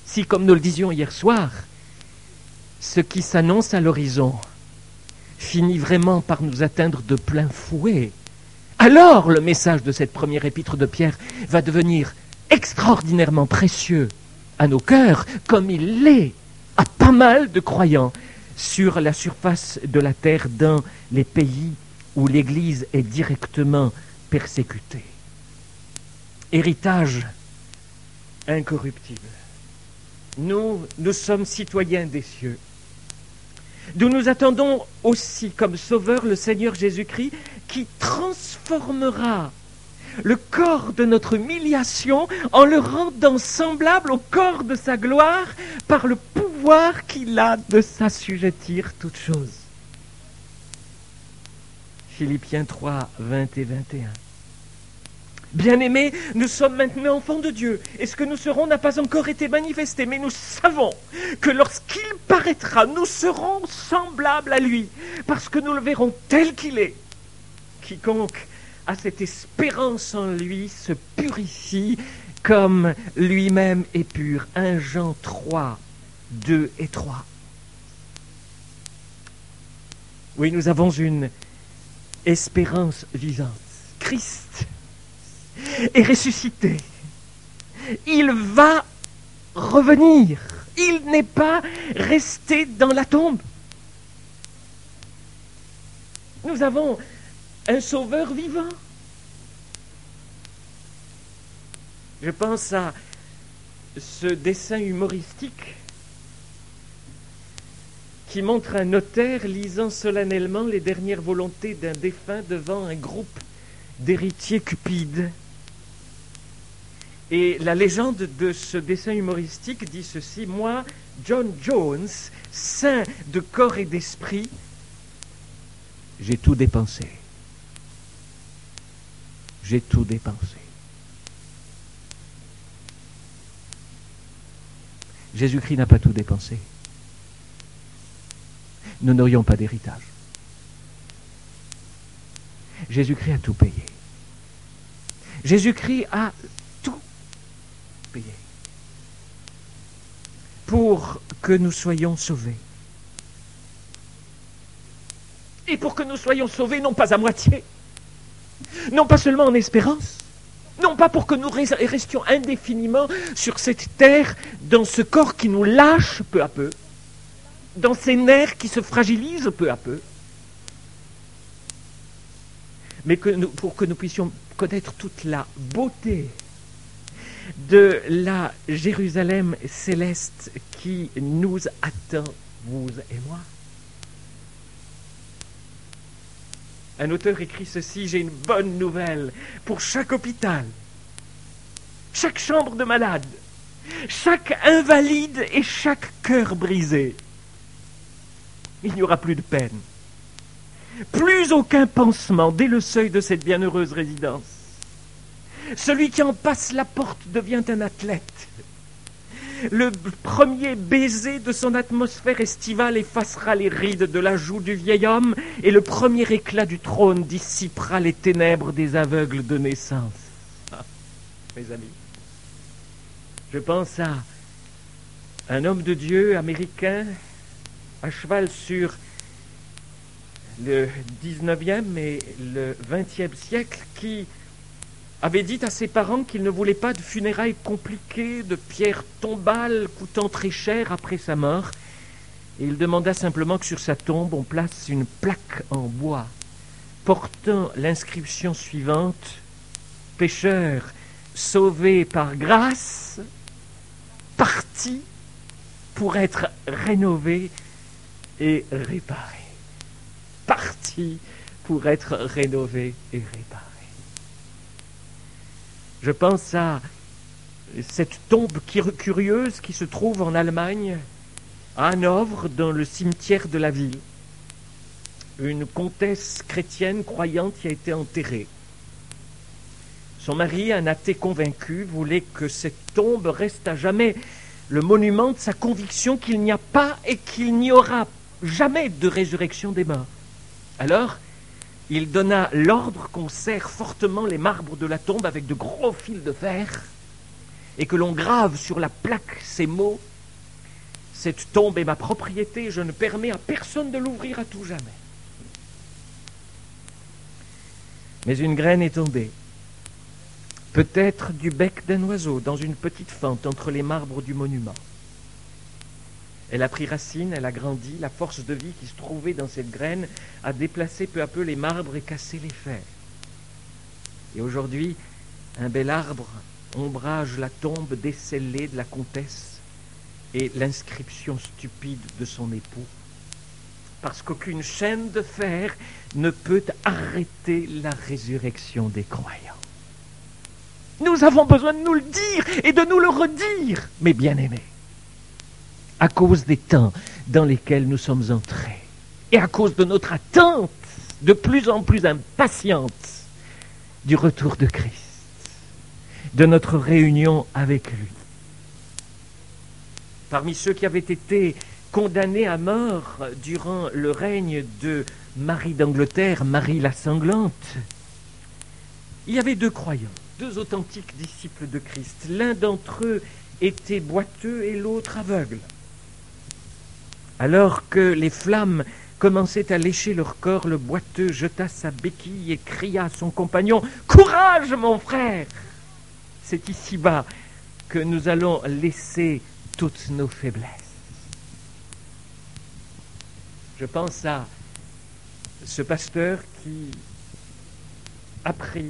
Si, comme nous le disions hier soir, ce qui s'annonce à l'horizon finit vraiment par nous atteindre de plein fouet, alors le message de cette première épître de Pierre va devenir extraordinairement précieux à nos cœurs, comme il l'est à pas mal de croyants sur la surface de la terre dans les pays où l'Église est directement persécutée. Héritage incorruptible. Nous, nous sommes citoyens des cieux, d'où nous attendons aussi comme sauveur le Seigneur Jésus-Christ, qui transformera le corps de notre humiliation en le rendant semblable au corps de sa gloire par le pouvoir qu'il a de s'assujettir toutes choses. Philippiens trois, vingt et vingt et un. Bien-aimés, nous sommes maintenant enfants de Dieu, et ce que nous serons n'a pas encore été manifesté, mais nous savons que lorsqu'il paraîtra, nous serons semblables à lui, parce que nous le verrons tel qu'il est. Quiconque a cette espérance en lui se purifie comme lui-même est pur. un Jean trois, deux et trois. Oui, nous avons une espérance vivante. Christ est ressuscité. Il va revenir. Il n'est pas resté dans la tombe. Nous avons un sauveur vivant. Je pense à ce dessin humoristique qui montre un notaire lisant solennellement les dernières volontés d'un défunt devant un groupe d'héritiers cupides. Et la légende de ce dessin humoristique dit ceci: moi, John Jones, saint de corps et d'esprit, j'ai tout dépensé. J'ai tout dépensé. Jésus-Christ n'a pas tout dépensé. Nous n'aurions pas d'héritage. Jésus-Christ a tout payé. Jésus-Christ a tout payé pour que nous soyons sauvés. Et pour que nous soyons sauvés, non pas à moitié, non pas seulement en espérance, non pas pour que nous restions indéfiniment sur cette terre, dans ce corps qui nous lâche peu à peu, dans ces nerfs qui se fragilisent peu à peu, mais que nous, pour que nous puissions connaître toute la beauté de la Jérusalem céleste qui nous attend, vous et moi. Un auteur écrit ceci: j'ai une bonne nouvelle pour chaque hôpital, chaque chambre de malade, chaque invalide et chaque cœur brisé. Il n'y aura plus de peine, plus aucun pansement dès le seuil de cette bienheureuse résidence. Celui qui en passe la porte devient un athlète. Le premier baiser de son atmosphère estivale effacera les rides de la joue du vieil homme, et le premier éclat du trône dissipera les ténèbres des aveugles de naissance. Ah, mes amis, je pense à un homme de Dieu américain à cheval sur le dix-neuvième et le vingtième siècle, qui avait dit à ses parents qu'il ne voulait pas de funérailles compliquées, de pierres tombales coûtant très cher après sa mort, et il demanda simplement que sur sa tombe on place une plaque en bois portant l'inscription suivante: pécheur sauvé par grâce, parti pour être rénové et réparé. Parti pour être rénové et réparé. Je pense à cette tombe curieuse qui se trouve en Allemagne, à Hanovre, dans le cimetière de la ville. Une comtesse chrétienne croyante y a été enterrée. Son mari, un athée convaincu, voulait que cette tombe reste à jamais le monument de sa conviction qu'il n'y a pas et qu'il n'y aura jamais de résurrection des morts. Alors, il donna l'ordre qu'on serre fortement les marbres de la tombe avec de gros fils de fer et que l'on grave sur la plaque ces mots, cette tombe est ma propriété, je ne permets à personne de l'ouvrir à tout jamais. Mais une graine est tombée, peut-être du bec d'un oiseau, dans une petite fente entre les marbres du monument. Elle a pris racine, elle a grandi, la force de vie qui se trouvait dans cette graine a déplacé peu à peu les marbres et cassé les fers. Et aujourd'hui, un bel arbre ombrage la tombe décellée de la comtesse et l'inscription stupide de son époux, parce qu'aucune chaîne de fer ne peut arrêter la résurrection des croyants. Nous avons besoin de nous le dire et de nous le redire, mes bien-aimés, à cause des temps dans lesquels nous sommes entrés et à cause de notre attente de plus en plus impatiente du retour de Christ, de notre réunion avec lui. Parmi ceux qui avaient été condamnés à mort durant le règne de Marie d'Angleterre, Marie la sanglante, il y avait deux croyants, deux authentiques disciples de Christ. L'un d'entre eux était boiteux et l'autre aveugle. Alors que les flammes commençaient à lécher leur corps, le boiteux jeta sa béquille et cria à son compagnon « Courage, mon frère ! C'est ici-bas que nous allons laisser toutes nos faiblesses. » Je pense à ce pasteur qui a pris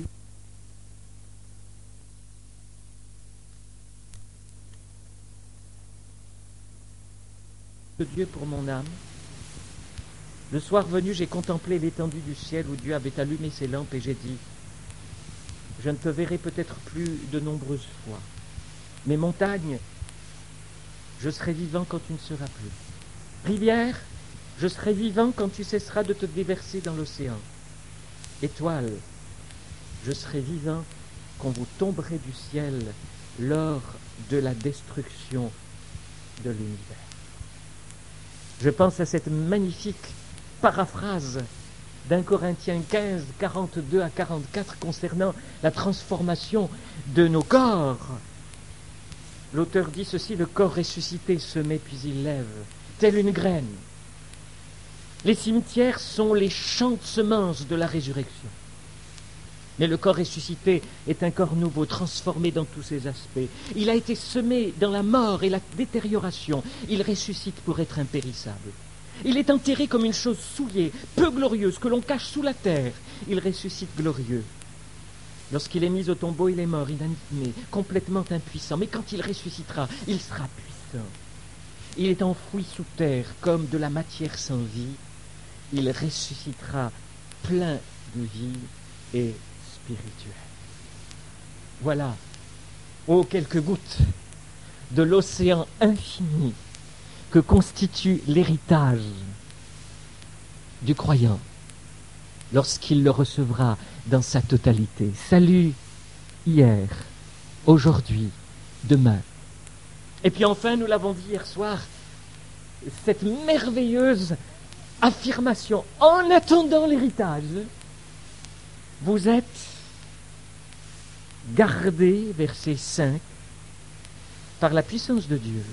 de Dieu pour mon âme. Le soir venu, j'ai contemplé l'étendue du ciel où Dieu avait allumé ses lampes et j'ai dit « Je ne te verrai peut-être plus de nombreuses fois. Mes montagnes, je serai vivant quand tu ne seras plus. Rivière, je serai vivant quand tu cesseras de te déverser dans l'océan. Étoile, je serai vivant quand vous tomberez du ciel lors de la destruction de l'univers. » Je pense à cette magnifique paraphrase d'un Corinthiens quinze, quarante-deux à quarante-quatre concernant la transformation de nos corps. L'auteur dit ceci: le corps ressuscité se met puis il lève, telle une graine. Les cimetières sont les champs de semences de la résurrection. Mais le corps ressuscité est un corps nouveau, transformé dans tous ses aspects. Il a été semé dans la mort et la détérioration. Il ressuscite pour être impérissable. Il est enterré comme une chose souillée, peu glorieuse, que l'on cache sous la terre. Il ressuscite glorieux. Lorsqu'il est mis au tombeau, il est mort, inanimé, complètement impuissant. Mais quand il ressuscitera, il sera puissant. Il est enfoui sous terre comme de la matière sans vie. Il ressuscitera plein de vie et spirituel. Voilà, ô quelques gouttes de l'océan infini que constitue l'héritage du croyant lorsqu'il le recevra dans sa totalité. Salut hier, aujourd'hui, demain. Et puis enfin, nous l'avons dit hier soir, cette merveilleuse affirmation, en attendant l'héritage, vous êtes gardés, verset cinq, par la puissance de Dieu,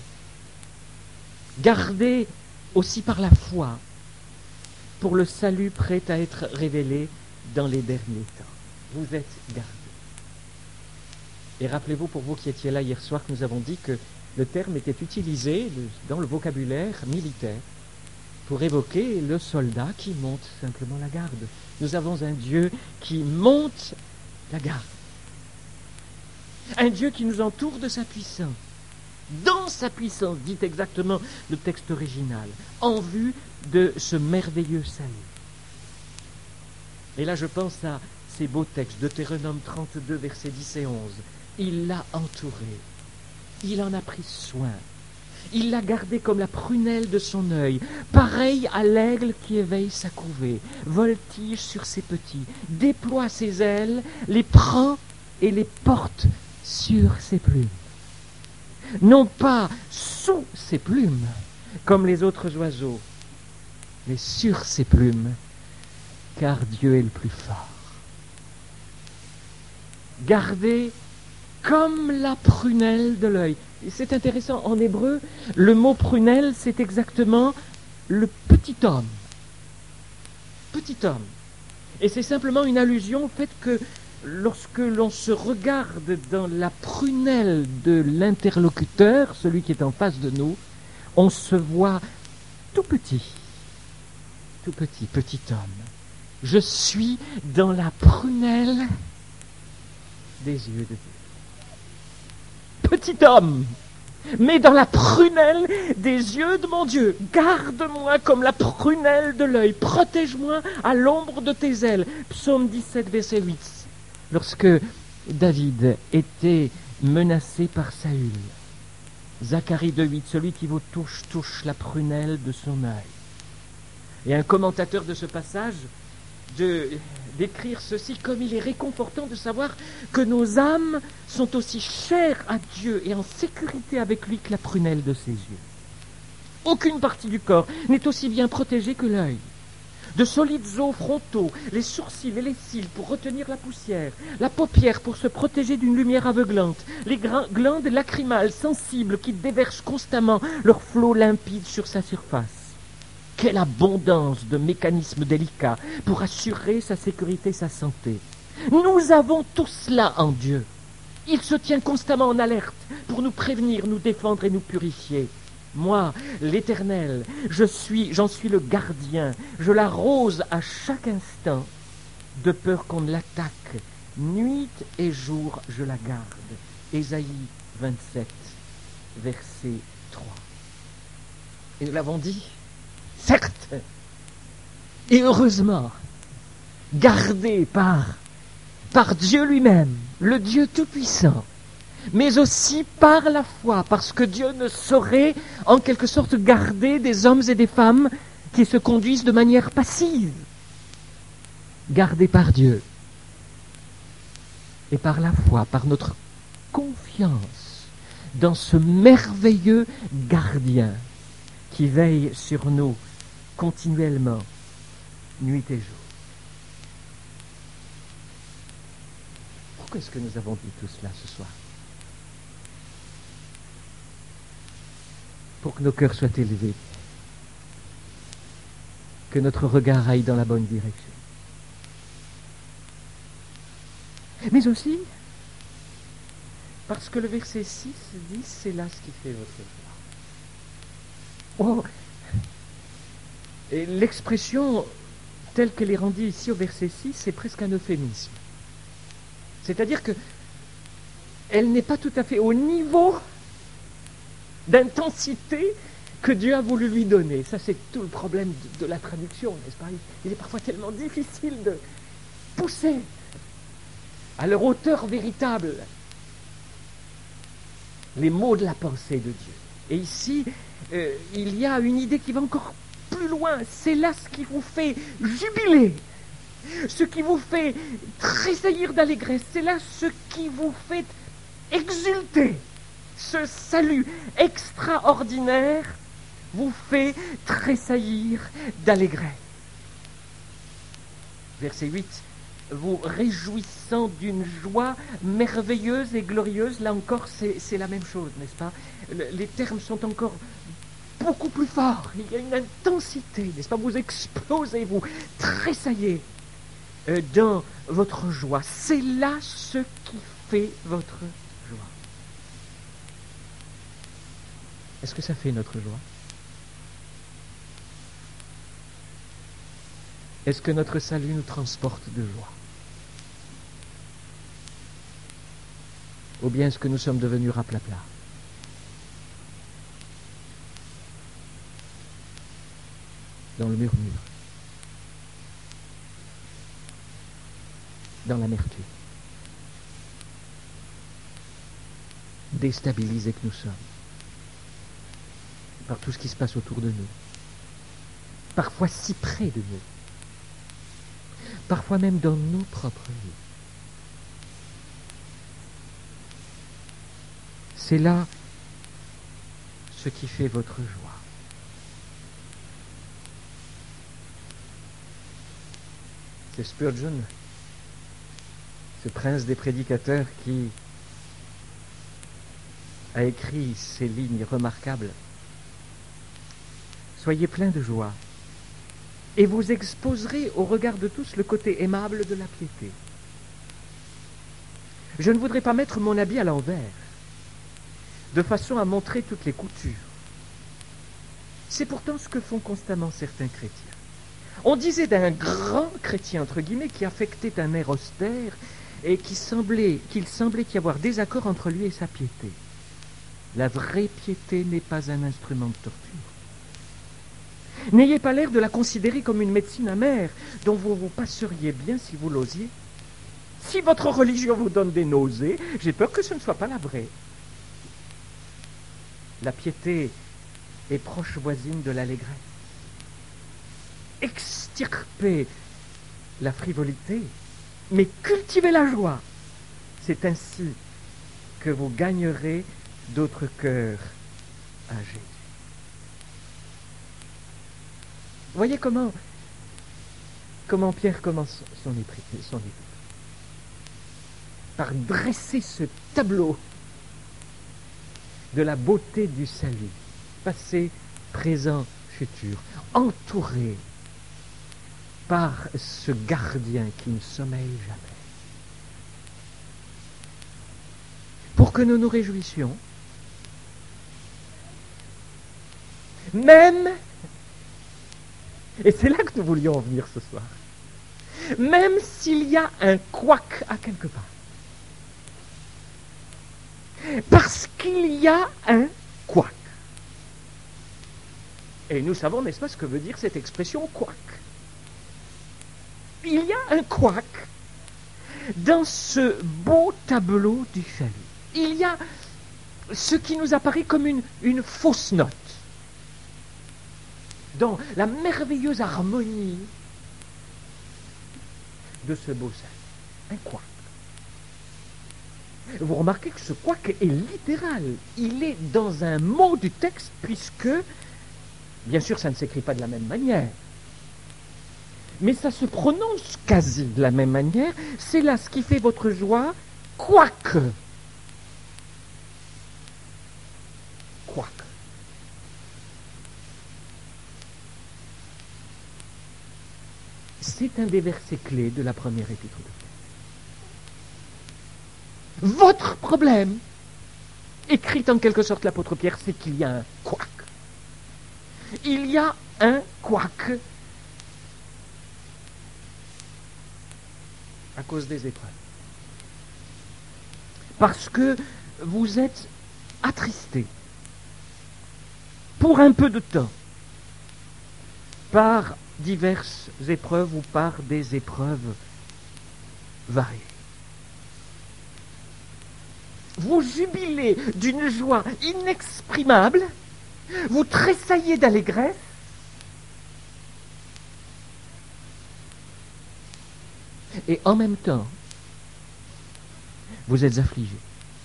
gardés aussi par la foi, pour le salut prêt à être révélé dans les derniers temps. Vous êtes gardés. Et rappelez-vous, pour vous qui étiez là hier soir, que nous avons dit que le terme était utilisé dans le vocabulaire militaire pour évoquer le soldat qui monte simplement la garde. Nous avons un Dieu qui monte la garde. Un Dieu qui nous entoure de sa puissance. Dans sa puissance, dit exactement le texte original, en vue de ce merveilleux salut. Et là, je pense à ces beaux textes, Deutéronome trente-deux, versets dix et onze. Il l'a entouré, il en a pris soin, il l'a gardé comme la prunelle de son œil, pareil à l'aigle qui éveille sa couvée, voltige sur ses petits, déploie ses ailes, les prend et les porte sur ses plumes. Non pas sous ses plumes, comme les autres oiseaux, mais sur ses plumes, car Dieu est le plus fort. Gardez comme la prunelle de l'œil. C'est intéressant, en hébreu, le mot prunelle, c'est exactement le petit homme. Petit homme. Et c'est simplement une allusion au fait que lorsque l'on se regarde dans la prunelle de l'interlocuteur, celui qui est en face de nous, on se voit tout petit. Tout petit, petit homme. Je suis dans la prunelle des yeux de Dieu. Petit homme, mais dans la prunelle des yeux de mon Dieu. Garde-moi comme la prunelle de l'œil. Protège-moi à l'ombre de tes ailes. Psaume dix-sept, verset huit. Lorsque David était menacé par Saül, Zacharie deux, huit, celui qui vous touche, touche la prunelle de son œil. Et un commentateur de ce passage de d'écrire ceci, comme il est réconfortant de savoir que nos âmes sont aussi chères à Dieu et en sécurité avec lui que la prunelle de ses yeux. Aucune partie du corps n'est aussi bien protégée que l'œil. De solides os frontaux, les sourcils et les cils pour retenir la poussière, la paupière pour se protéger d'une lumière aveuglante, les glandes lacrymales sensibles qui déversent constamment leur flot limpide sur sa surface. Quelle abondance de mécanismes délicats pour assurer sa sécurité et sa santé. Nous avons tout cela en Dieu. Il se tient constamment en alerte pour nous prévenir, nous défendre et nous purifier. Moi, l'Éternel, je suis, j'en suis le gardien. Je l'arrose à chaque instant, de peur qu'on ne l'attaque. Nuit et jour, je la garde. Ésaïe vingt-sept, verset trois. Et nous l'avons dit, certes, et heureusement, gardé par, par Dieu lui-même, le Dieu Tout-Puissant, mais aussi par la foi, parce que Dieu ne saurait en quelque sorte garder des hommes et des femmes qui se conduisent de manière passive. Gardés par Dieu et par la foi, par notre confiance dans ce merveilleux gardien qui veille sur nous continuellement, nuit et jour. Pourquoi est-ce que nous avons dit tout cela ce soir? Pour que nos cœurs soient élevés, que notre regard aille dans la bonne direction. Mais aussi, parce que le verset six dit, c'est là ce qui fait votre joie. Oh, et l'expression telle qu'elle est rendue ici au verset six, c'est presque un euphémisme. C'est-à-dire que elle n'est pas tout à fait au niveau d'intensité que Dieu a voulu lui donner. Ça, c'est tout le problème de, de la traduction, n'est-ce pas? Il est parfois tellement difficile de pousser à leur hauteur véritable les mots de la pensée de Dieu. Et ici, euh, il y a une idée qui va encore plus loin. C'est là ce qui vous fait jubiler, ce qui vous fait tressaillir d'allégresse. C'est là ce qui vous fait exulter. Ce salut extraordinaire vous fait tressaillir d'allégresse. Verset huit. Vous réjouissant d'une joie merveilleuse et glorieuse. Là encore, c'est, c'est la même chose, n'est-ce pas? Le, les termes sont encore beaucoup plus forts. Il y a une intensité, n'est-ce pas? Vous explosez, vous tressaillez euh, dans votre joie. C'est là ce qui fait votre joie. Est-ce que ça fait notre joie? Est-ce que notre salut nous transporte de joie? Ou bien est-ce que nous sommes devenus raplapla? Dans le murmure, dans l'amertume, déstabilisés que nous sommes par tout ce qui se passe autour de nous, parfois si près de nous, parfois même dans nos propres vies. C'est là ce qui fait votre joie. C'est Spurgeon, ce prince des prédicateurs, qui a écrit ces lignes remarquables. Soyez pleins de joie, et vous exposerez au regard de tous le côté aimable de la piété. Je ne voudrais pas mettre mon habit à l'envers, de façon à montrer toutes les coutures. C'est pourtant ce que font constamment certains chrétiens. On disait d'un grand chrétien, entre guillemets, qui affectait un air austère et qui semblait, qu'il semblait y avoir désaccord entre lui et sa piété. La vraie piété n'est pas un instrument de torture. N'ayez pas l'air de la considérer comme une médecine amère dont vous vous passeriez bien si vous l'osiez. Si votre religion vous donne des nausées, j'ai peur que ce ne soit pas la vraie. La piété est proche voisine de l'allégresse. Extirpez la frivolité, mais cultivez la joie. C'est ainsi que vous gagnerez d'autres cœurs à Jésus. Voyez comment, comment Pierre commence son épître, son épître. Par dresser ce tableau de la beauté du salut, passé, présent, futur, entouré par ce gardien qui ne sommeille jamais. Pour que nous nous réjouissions, même, et c'est là que nous voulions en venir ce soir, même s'il y a un couac à quelque part, parce qu'il y a un couac. Et nous savons, n'est-ce pas, ce que veut dire cette expression couac. Il y a un couac dans ce beau tableau du salut. Il y a ce qui nous apparaît comme une, une fausse note dans la merveilleuse harmonie de ce beau salut. Un couac. Vous remarquez que ce couac est littéral. Il est dans un mot du texte, puisque, bien sûr, ça ne s'écrit pas de la même manière, mais ça se prononce quasi de la même manière. C'est là ce qui fait votre joie, quoique. Quoique. C'est un des versets clés de la première épître de Pierre. Votre problème, écrit en quelque sorte l'apôtre Pierre, c'est qu'il y a un couac. Il y a un couac à cause des épreuves. Parce que vous êtes attristé pour un peu de temps par diverses épreuves ou par des épreuves variées. Vous jubilez d'une joie inexprimable, vous tressaillez d'allégresse, et en même temps, vous êtes affligé.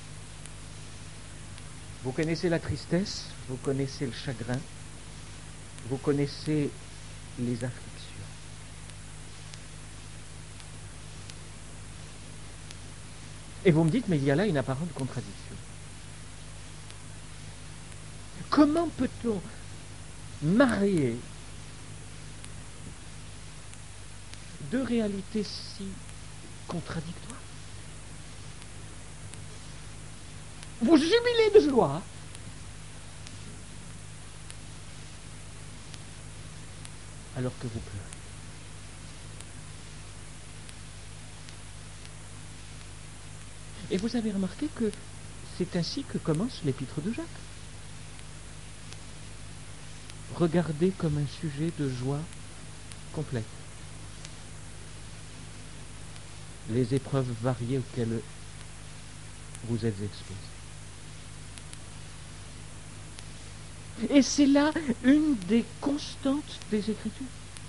Vous connaissez la tristesse, vous connaissez le chagrin, vous connaissez les afflictions. Et vous me dites, mais il y a là une apparente contradiction. Comment peut-on marier deux réalités si contradictoires? Vous jubilez de joie, alors que vous pleurez. Et vous avez remarqué que c'est ainsi que commence l'épître de Jacques. Regardez comme un sujet de joie complète les épreuves variées auxquelles vous êtes exposés. Et c'est là une des constantes des Écritures.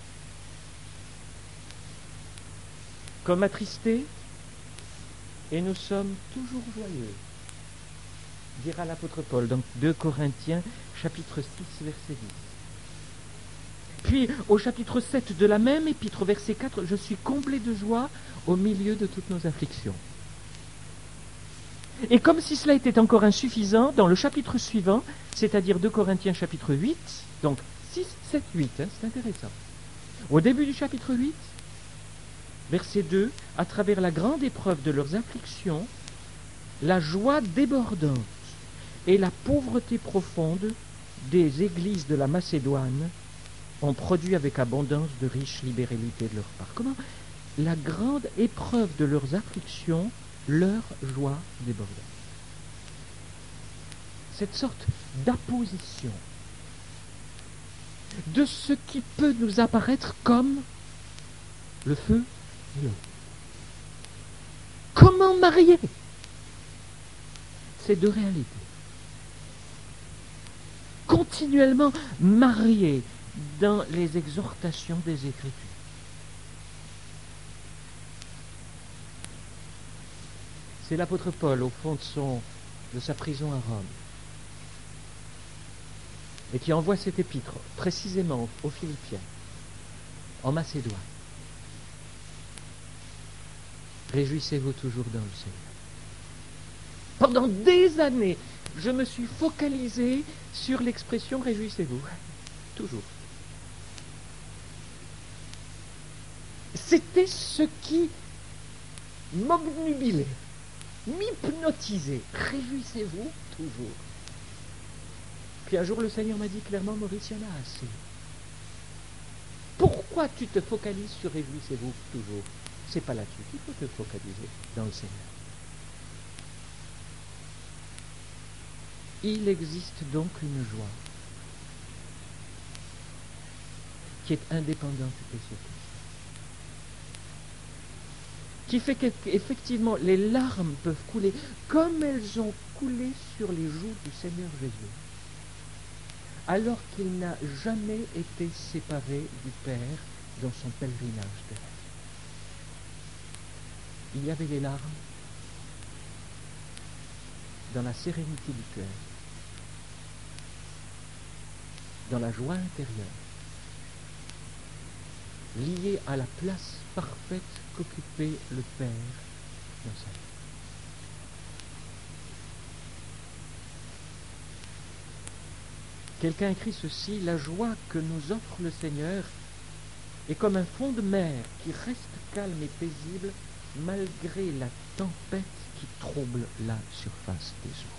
Comme attristés, et nous sommes toujours joyeux, dira l'apôtre Paul dans deux Corinthiens, chapitre six, verset dix. Puis, au chapitre sept de la même épître, verset quatre, « Je suis comblé de joie au milieu de toutes nos afflictions. » Et comme si cela était encore insuffisant, dans le chapitre suivant, c'est-à-dire deux Corinthiens chapitre huit, donc six, sept, huit, hein, c'est intéressant. Au début du chapitre huit, verset deux, à travers la grande épreuve de leurs afflictions, la joie débordante et la pauvreté profonde des églises de la Macédoine ont produit avec abondance de riches libéralités de leur part. Comment? La grande épreuve de leurs afflictions, leur joie débordante. Cette sorte d'apposition de ce qui peut nous apparaître comme le feu et l'eau. Comment marier ces deux réalités? Continuellement marier dans les exhortations des Écritures. C'est l'apôtre Paul au fond de, son, de sa prison à Rome et qui envoie cet épître précisément aux Philippiens, en Macédoine. Réjouissez-vous toujours dans le Seigneur. Pendant des années, je me suis focalisé sur l'expression réjouissez-vous. Toujours. C'était ce qui m'obnubilait, m'hypnotisait. Réjouissez-vous toujours. Puis un jour, le Seigneur m'a dit clairement, Maurice, il y en a assez. Pourquoi tu te focalises sur réjouissez-vous toujours? C'est pas là-dessus qu'il faut te focaliser, dans le Seigneur. Il existe donc une joie qui est indépendante des circonstances, qui fait qu'effectivement les larmes peuvent couler comme elles ont coulé sur les joues du Seigneur Jésus, alors qu'il n'a jamais été séparé du Père dans son pèlerinage terrestre. Il y avait les larmes dans la sérénité du cœur, dans la joie intérieure, liée à la place parfaite qu'occupait le Père dans sa vie. Quelqu'un écrit ceci: la joie que nous offre le Seigneur est comme un fond de mer qui reste calme et paisible malgré la tempête qui trouble la surface des eaux.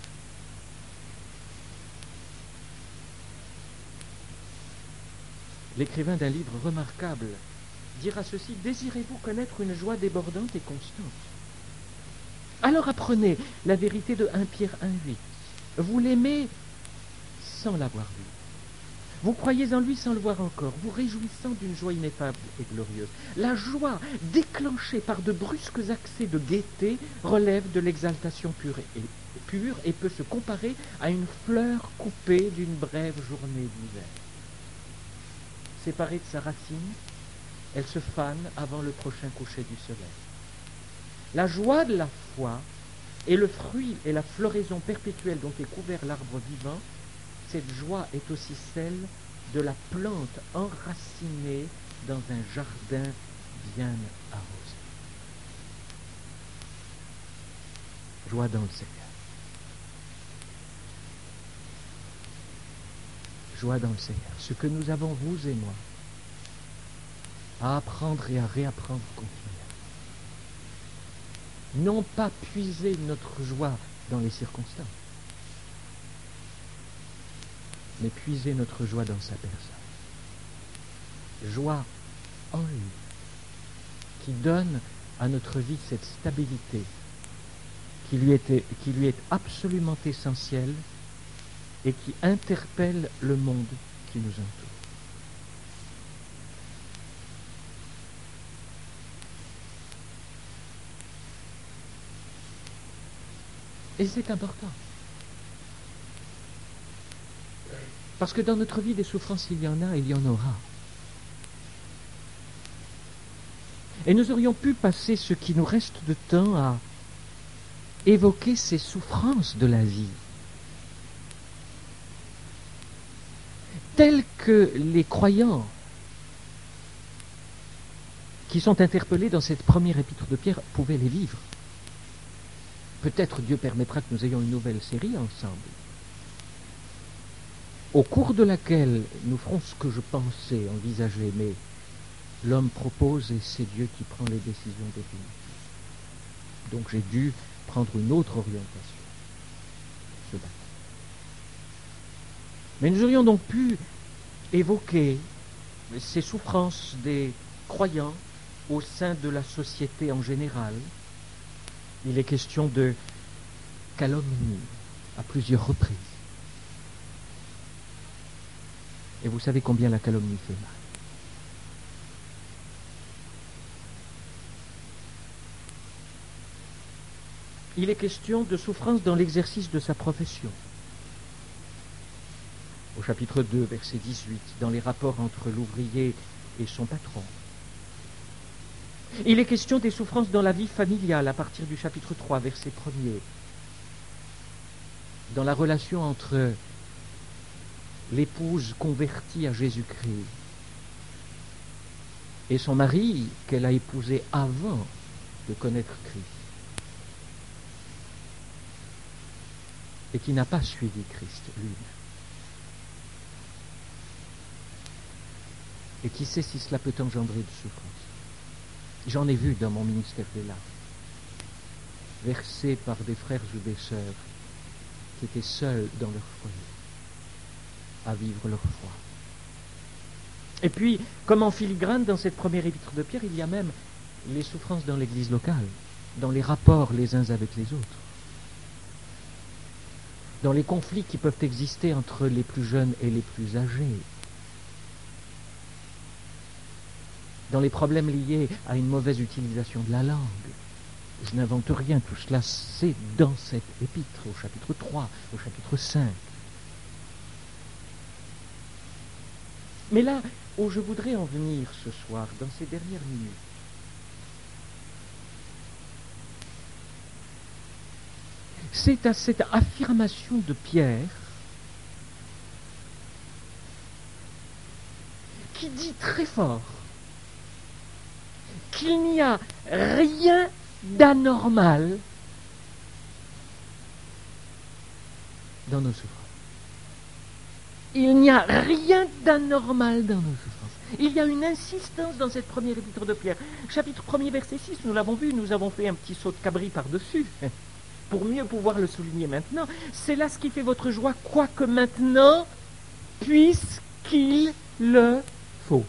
L'écrivain d'un livre remarquable dira ceci: désirez-vous connaître une joie débordante et constante? Alors apprenez la vérité de un Pierre un huit. Vous l'aimez sans l'avoir vu. Vous croyez en lui sans le voir encore, vous réjouissant d'une joie ineffable et glorieuse. La joie déclenchée par de brusques accès de gaieté relève de l'exaltation pure et, pure et peut se comparer à une fleur coupée d'une brève journée d'hiver. Séparée de sa racine, elle se fane avant le prochain coucher du soleil. La joie de la foi est le fruit et la floraison perpétuelle dont est couvert l'arbre vivant. Cette joie est aussi celle de la plante enracinée dans un jardin bien arrosé. Joie dans le Seigneur. Joie dans le Seigneur. Ce que nous avons, vous et moi, à apprendre et à réapprendre continuellement. Non pas puiser notre joie dans les circonstances, mais puiser notre joie dans sa personne. Joie en lui, qui donne à notre vie cette stabilité qui lui, était, qui lui est absolument essentielle et qui interpelle le monde qui nous entoure. Et c'est important. Parce que dans notre vie, des souffrances, il y en a, il y en aura. Et nous aurions pu passer ce qui nous reste de temps à évoquer ces souffrances de la vie, telles que les croyants qui sont interpellés dans cette première épître de Pierre pouvaient les vivre. peut-être Dieu permettra que nous ayons une nouvelle série ensemble, au cours de laquelle nous ferons ce que je pensais envisager, mais l'homme propose et c'est Dieu qui prend les décisions définitives. Donc j'ai dû prendre une autre orientation ce matin. Mais nous aurions donc pu évoquer ces souffrances des croyants au sein de la société en général. Il est question de calomnie à plusieurs reprises. Et vous savez combien la calomnie fait mal. Il est question de souffrance dans l'exercice de sa profession. Au chapitre deux, verset dix-huit, dans les rapports entre l'ouvrier et son patron. Il est question des souffrances dans la vie familiale à partir du chapitre trois, verset premier. Dans la relation entre l'épouse convertie à Jésus-Christ et son mari qu'elle a épousé avant de connaître Christ et qui n'a pas suivi Christ lui-même. Et qui sait si cela peut engendrer de souffrance. J'en ai vu dans mon ministère des larmes, versés par des frères ou des sœurs qui étaient seuls dans leur foyer, à vivre leur foi. Et puis, comme en filigrane dans cette première épître de Pierre, il y a même les souffrances dans l'église locale, dans les rapports les uns avec les autres, dans les conflits qui peuvent exister entre les plus jeunes et les plus âgés, dans les problèmes liés à une mauvaise utilisation de la langue. Je n'invente rien, tout cela c'est dans cette épître, au chapitre trois, au chapitre cinq. Mais là où je voudrais en venir ce soir, dans ces dernières minutes, c'est à cette affirmation de Pierre qui dit très fort qu'il n'y a rien d'anormal dans nos souffrances. Il n'y a rien d'anormal dans nos souffrances. Il y a une insistance dans cette première épître de Pierre. Chapitre premier, verset six, nous l'avons vu, nous avons fait un petit saut de cabri par-dessus, pour mieux pouvoir le souligner maintenant. C'est là ce qui fait votre joie, quoique maintenant, puisqu'il le faut.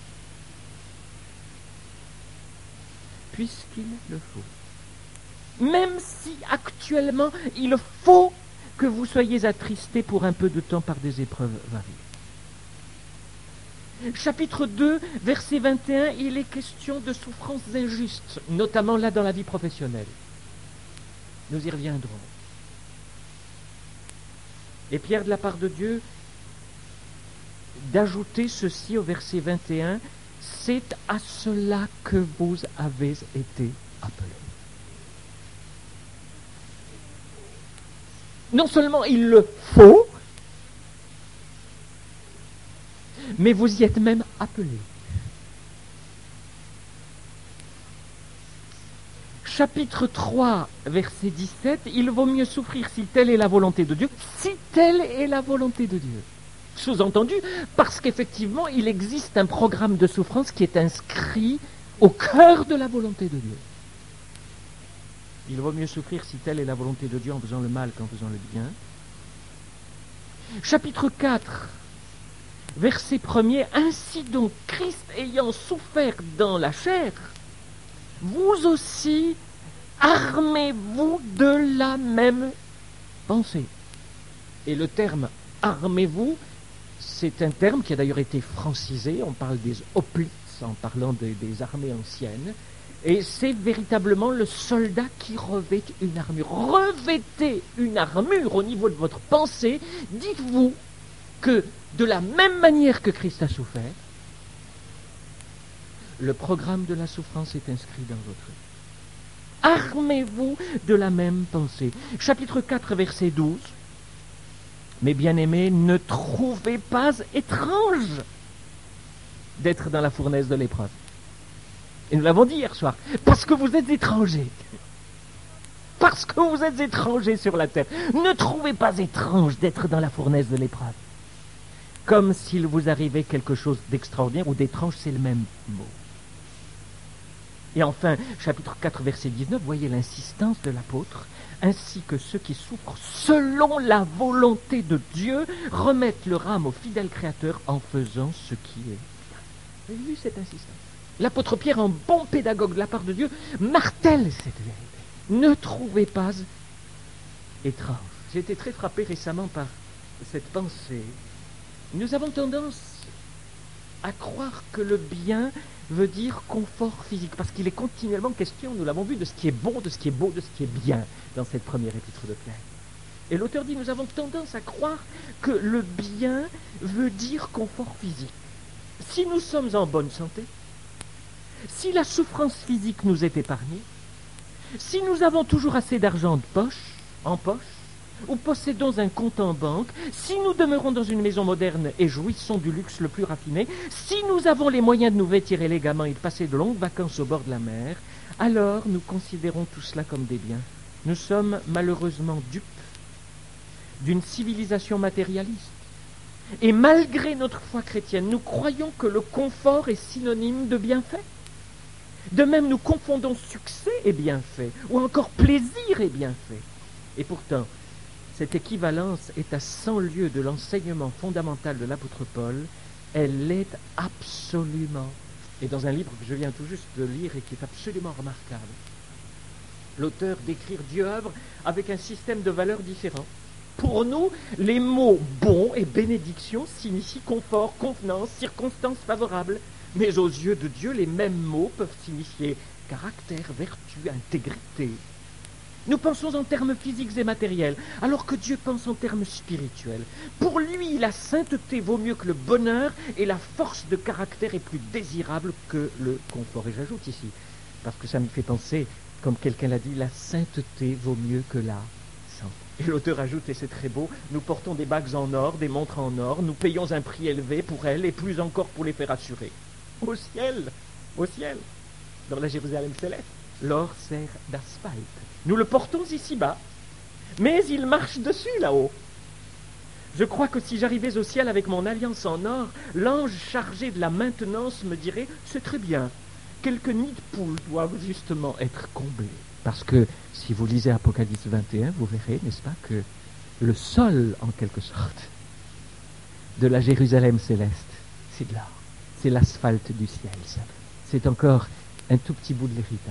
Puisqu'il le faut. Même si actuellement il faut que vous soyez attristés pour un peu de temps par des épreuves variées. Chapitre deux, verset vingt et un, il est question de souffrances injustes, notamment là dans la vie professionnelle. Nous y reviendrons. Et Pierre, de la part de Dieu, d'ajouter ceci au verset vingt et un, c'est à cela que vous avez été appelés. Non seulement il le faut, mais vous y êtes même appelés. Chapitre trois, verset dix-sept, il vaut mieux souffrir si telle est la volonté de Dieu, si telle est la volonté de Dieu. Sous-entendu, parce qu'effectivement, il existe un programme de souffrance qui est inscrit au cœur de la volonté de Dieu. Il vaut mieux souffrir si telle est la volonté de Dieu en faisant le mal qu'en faisant le bien. Chapitre quatre, verset premier, ainsi donc Christ ayant souffert dans la chair, vous aussi armez-vous de la même pensée. Et le terme armez-vous, c'est un terme qui a d'ailleurs été francisé, on parle des hoplites en parlant de, des armées anciennes, et c'est véritablement le soldat qui revêt une armure. Revêtez une armure au niveau de votre pensée, dites-vous que de la même manière que Christ a souffert, le programme de la souffrance est inscrit dans votre vie. Armez-vous de la même pensée. Chapitre quatre, verset douze. Mes bien-aimés, ne trouvez pas étrange d'être dans la fournaise de l'épreuve. Et nous l'avons dit hier soir, parce que vous êtes étrangers. parce que vous êtes étrangers sur la terre. Ne trouvez pas étrange d'être dans la fournaise de l'épreuve. Comme s'il vous arrivait quelque chose d'extraordinaire ou d'étrange, c'est le même mot. Et enfin, chapitre quatre, verset dix-neuf, voyez l'insistance de l'apôtre, ainsi que ceux qui souffrent selon la volonté de Dieu remettent leur âme au fidèle Créateur en faisant ce qui est bien. Vous avez vu cette insistance? L'apôtre Pierre, en bon pédagogue de la part de Dieu, martèle cette vérité. Ne trouvez pas étrange. J'ai été très frappé récemment par cette pensée. Nous avons tendance à croire que le bien veut dire confort physique, parce qu'il est continuellement question, nous l'avons vu, de ce qui est bon, de ce qui est beau, de ce qui est bien dans cette première épître de Pierre. Et l'auteur dit, nous avons tendance à croire que le bien veut dire confort physique. Si nous sommes en bonne santé, si la souffrance physique nous est épargnée, si nous avons toujours assez d'argent de poche, en poche, ou possédons un compte en banque, si nous demeurons dans une maison moderne et jouissons du luxe le plus raffiné, si nous avons les moyens de nous vêtir élégamment et de passer de longues vacances au bord de la mer, alors nous considérons tout cela comme des biens. Nous sommes malheureusement dupes d'une civilisation matérialiste. Et malgré notre foi chrétienne, nous croyons que le confort est synonyme de bienfait. De même, nous confondons succès et bienfait, ou encore plaisir et bienfait. Et pourtant, cette équivalence est à cent lieues de l'enseignement fondamental de l'apôtre Paul. Elle est absolument, et dans un livre que je viens tout juste de lire et qui est absolument remarquable, l'auteur décrire Dieu œuvre avec un système de valeurs différents. Pour nous, les mots bon et bénédiction signifient confort, convenance, circonstances favorables. Mais aux yeux de Dieu, les mêmes mots peuvent signifier caractère, vertu, intégrité. Nous pensons en termes physiques et matériels, alors que Dieu pense en termes spirituels. Pour lui, la sainteté vaut mieux que le bonheur et la force de caractère est plus désirable que le confort. Et j'ajoute ici, parce que ça me fait penser, comme quelqu'un l'a dit, la sainteté vaut mieux que la santé. Et l'auteur ajoute, et c'est très beau, nous portons des bagues en or, des montres en or, nous payons un prix élevé pour elles et plus encore pour les faire assurer. Au ciel, au ciel, dans la Jérusalem céleste, l'or sert d'asphalte. Nous le portons ici-bas, mais il marche dessus là-haut. Je crois que si j'arrivais au ciel avec mon alliance en or, l'ange chargé de la maintenance me dirait « C'est très bien, quelques nids de poules doivent justement être comblés. » Parce que si vous lisez Apocalypse vingt et un, vous verrez, n'est-ce pas, que le sol, en quelque sorte, de la Jérusalem céleste, c'est de l'or. C'est l'asphalte du ciel, ça. C'est encore un tout petit bout de l'héritage.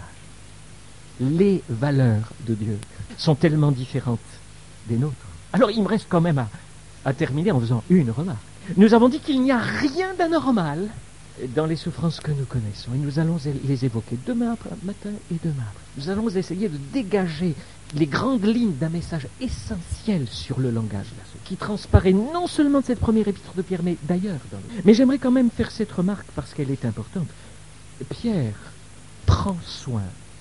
Les valeurs de Dieu sont tellement différentes des nôtres. Alors il me reste quand même à, à terminer en faisant une remarque. Nous avons dit qu'il n'y a rien d'anormal dans les souffrances que nous connaissons. Et nous allons les évoquer demain matin et demain après. Nous allons essayer de dégager les grandes lignes d'un message essentiel sur le langage de la souffrance, qui transparaît non seulement de cette première épître de Pierre, mais d'ailleurs dans le... Mais j'aimerais quand même faire cette remarque parce qu'elle est importante. Pierre prend soin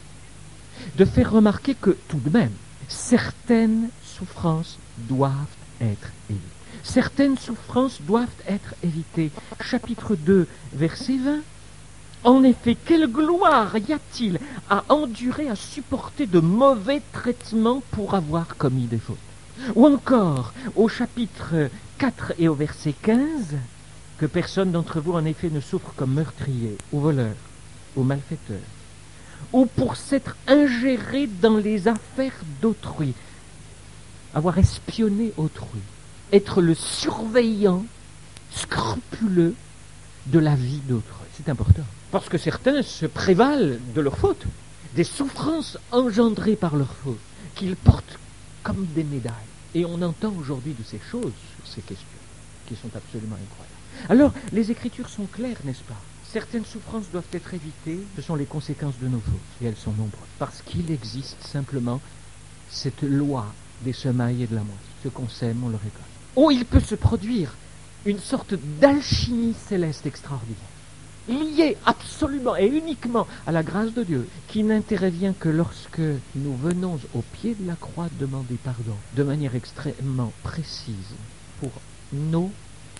de faire remarquer que, tout de même, certaines souffrances doivent être évitées. Certaines souffrances doivent être évitées. Chapitre deux, verset vingt. En effet, quelle gloire y a-t-il à endurer, à supporter de mauvais traitements pour avoir commis des fautes? Ou encore, au chapitre quatre et au verset quinze, que personne d'entre vous en effet ne souffre comme meurtrier, ou voleur, ou malfaiteur, ou pour s'être ingéré dans les affaires d'autrui, avoir espionné autrui, être le surveillant scrupuleux de la vie d'autrui. C'est important. Parce que certains se prévalent de leurs fautes, des souffrances engendrées par leurs fautes, qu'ils portent comme des médailles. Et on entend aujourd'hui de ces choses sur ces questions, qui sont absolument incroyables. Alors, les Écritures sont claires, n'est-ce pas? Certaines souffrances doivent être évitées, ce sont les conséquences de nos fautes, et elles sont nombreuses. Parce qu'il existe simplement cette loi des semailles et de la moisson. Ce qu'on sème, on le récolte. Oh, il peut se produire une sorte d'alchimie céleste extraordinaire, liée absolument et uniquement à la grâce de Dieu, qui n'intervient que lorsque nous venons au pied de la croix demander pardon, de manière extrêmement précise pour nos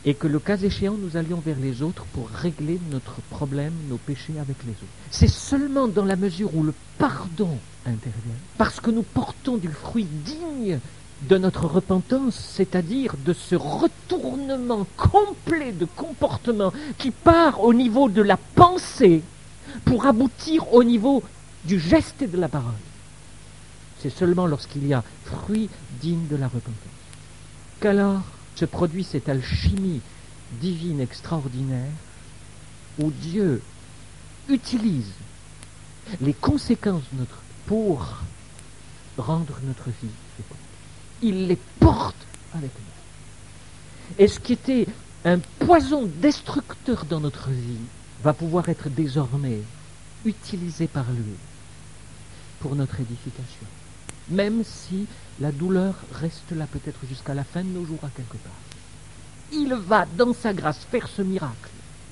et que le cas échéant, nous allions vers les autres pour régler notre problème, nos péchés avec les autres. C'est seulement dans la mesure où le pardon intervient, parce que nous portons du fruit digne de notre repentance, c'est-à-dire de ce retournement complet de comportement qui part au niveau de la pensée pour aboutir au niveau du geste et de la parole. C'est seulement lorsqu'il y a fruit digne de la repentance qu'alors se produit cette alchimie divine extraordinaire où Dieu utilise les conséquences de notre pour rendre notre vie féconde. Il les porte avec nous. Et ce qui était un poison destructeur dans notre vie va pouvoir être désormais utilisé par lui pour notre édification. Même si la douleur reste là peut-être jusqu'à la fin de nos jours à quelque part. Il va, dans sa grâce, faire ce miracle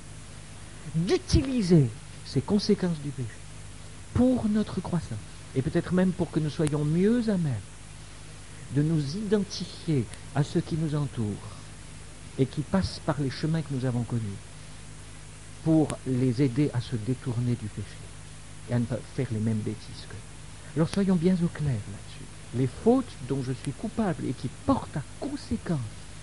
d'utiliser ces conséquences du péché pour notre croissance. Et peut-être même pour que nous soyons mieux à même de nous identifier à ceux qui nous entourent et qui passent par les chemins que nous avons connus pour les aider à se détourner du péché et à ne pas faire les mêmes bêtises qu'eux. Alors soyons bien au clair là-dessus. Les fautes dont je suis coupable et qui portent à conséquence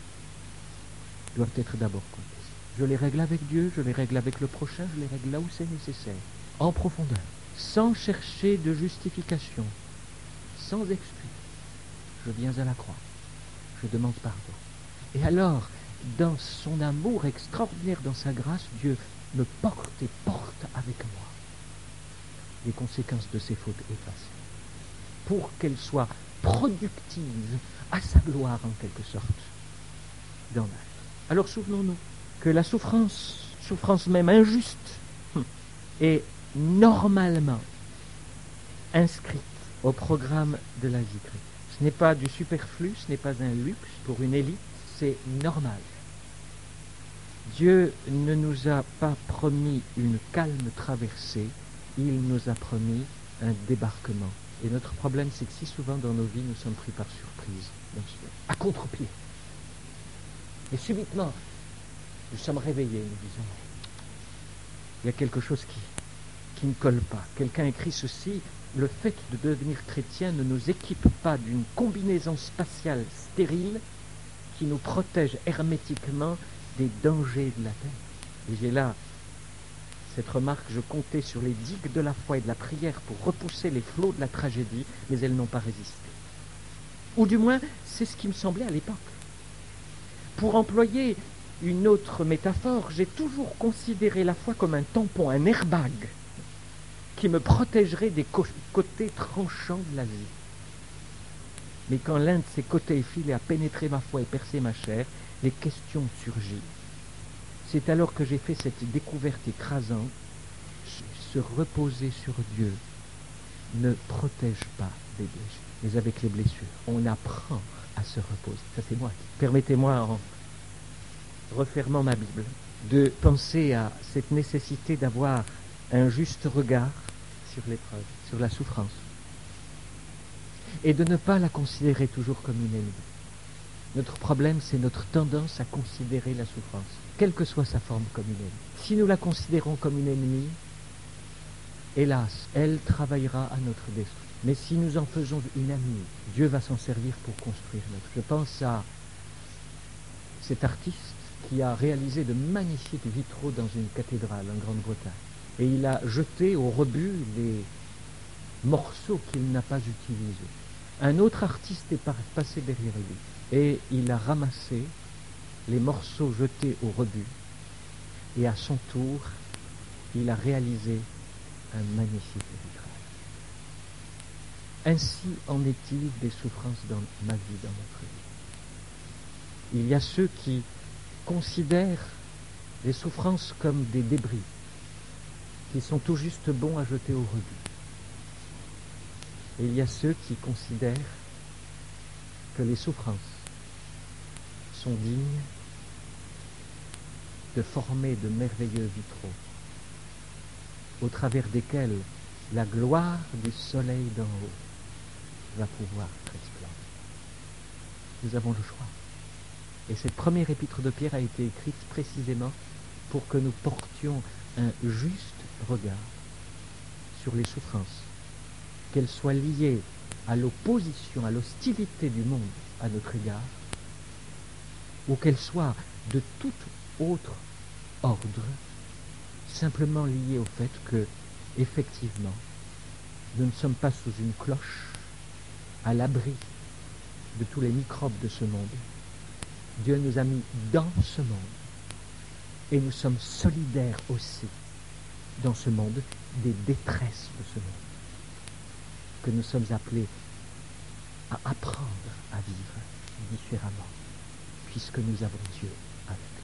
doivent être d'abord confessées. Je les règle avec Dieu, je les règle avec le prochain, je les règle là où c'est nécessaire, en profondeur, sans chercher de justification, sans excuse. Je viens à la croix, je demande pardon. Et alors, dans son amour extraordinaire, dans sa grâce, Dieu me porte et porte avec moi les conséquences de ces fautes effacées, pour qu'elles soient productives à sa gloire en quelque sorte dans l'âge. Alors souvenons-nous que la souffrance, souffrance même injuste, est normalement inscrite au programme de la vie chrétienne. Ce n'est pas du superflu, ce n'est pas un luxe pour une élite, c'est normal. Dieu ne nous a pas promis une calme traversée, il nous a promis un débarquement. Et notre problème, c'est que si souvent dans nos vies, nous sommes pris par surprise, à contre-pied. Et subitement, nous sommes réveillés, nous disons, il y a quelque chose qui, qui ne colle pas. Quelqu'un écrit ceci, le fait de devenir chrétien ne nous équipe pas d'une combinaison spatiale stérile qui nous protège hermétiquement des dangers de la terre. Et j'ai là cette remarque, je comptais sur les digues de la foi et de la prière pour repousser les flots de la tragédie, mais elles n'ont pas résisté. Ou du moins, c'est ce qui me semblait à l'époque. Pour employer une autre métaphore, j'ai toujours considéré la foi comme un tampon, un airbag, qui me protégerait des co- côtés tranchants de la vie. Mais quand l'un de ces côtés filé a pénétré ma foi et percé ma chair, les questions surgissent. C'est alors que j'ai fait cette découverte écrasante. Se reposer sur Dieu ne protège pas des blessures, mais avec les blessures, on apprend à se reposer. Ça, c'est moi. Permettez-moi, en refermant ma Bible, de penser à cette nécessité d'avoir un juste regard sur l'épreuve, sur la souffrance, et de ne pas la considérer toujours comme une ennemie. Notre problème, c'est notre tendance à considérer la souffrance, quelle que soit sa forme, comme une ennemie. Si nous la considérons comme une ennemie, hélas, elle travaillera à notre destruction. Mais si nous en faisons une amie, Dieu va s'en servir pour construire notre. Je pense à cet artiste qui a réalisé de magnifiques vitraux dans une cathédrale en Grande-Bretagne. Et il a jeté au rebut les morceaux qu'il n'a pas utilisés. Un autre artiste est passé derrière lui et il a ramassé les morceaux jetés au rebut et à son tour, il a réalisé un magnifique vitrail. Ainsi en est-il des souffrances dans ma vie, dans notre vie. Il y a ceux qui considèrent les souffrances comme des débris qui sont tout juste bons à jeter au rebut. Et il y a ceux qui considèrent que les souffrances sont dignes de former de merveilleux vitraux au travers desquels la gloire du soleil d'en haut va pouvoir resplendir. Nous avons le choix. Et cette première épître de Pierre a été écrite précisément pour que nous portions un juste regard sur les souffrances, qu'elles soient liées à l'opposition, à l'hostilité du monde à notre égard, ou qu'elles soient de tout autre ordre, simplement liées au fait que, effectivement, nous ne sommes pas sous une cloche, à l'abri de tous les microbes de ce monde. Dieu nous a mis dans ce monde, et nous sommes solidaires aussi dans ce monde des détresses de ce monde, que nous sommes appelés à apprendre à vivre différemment, puisque nous avons Dieu avec nous.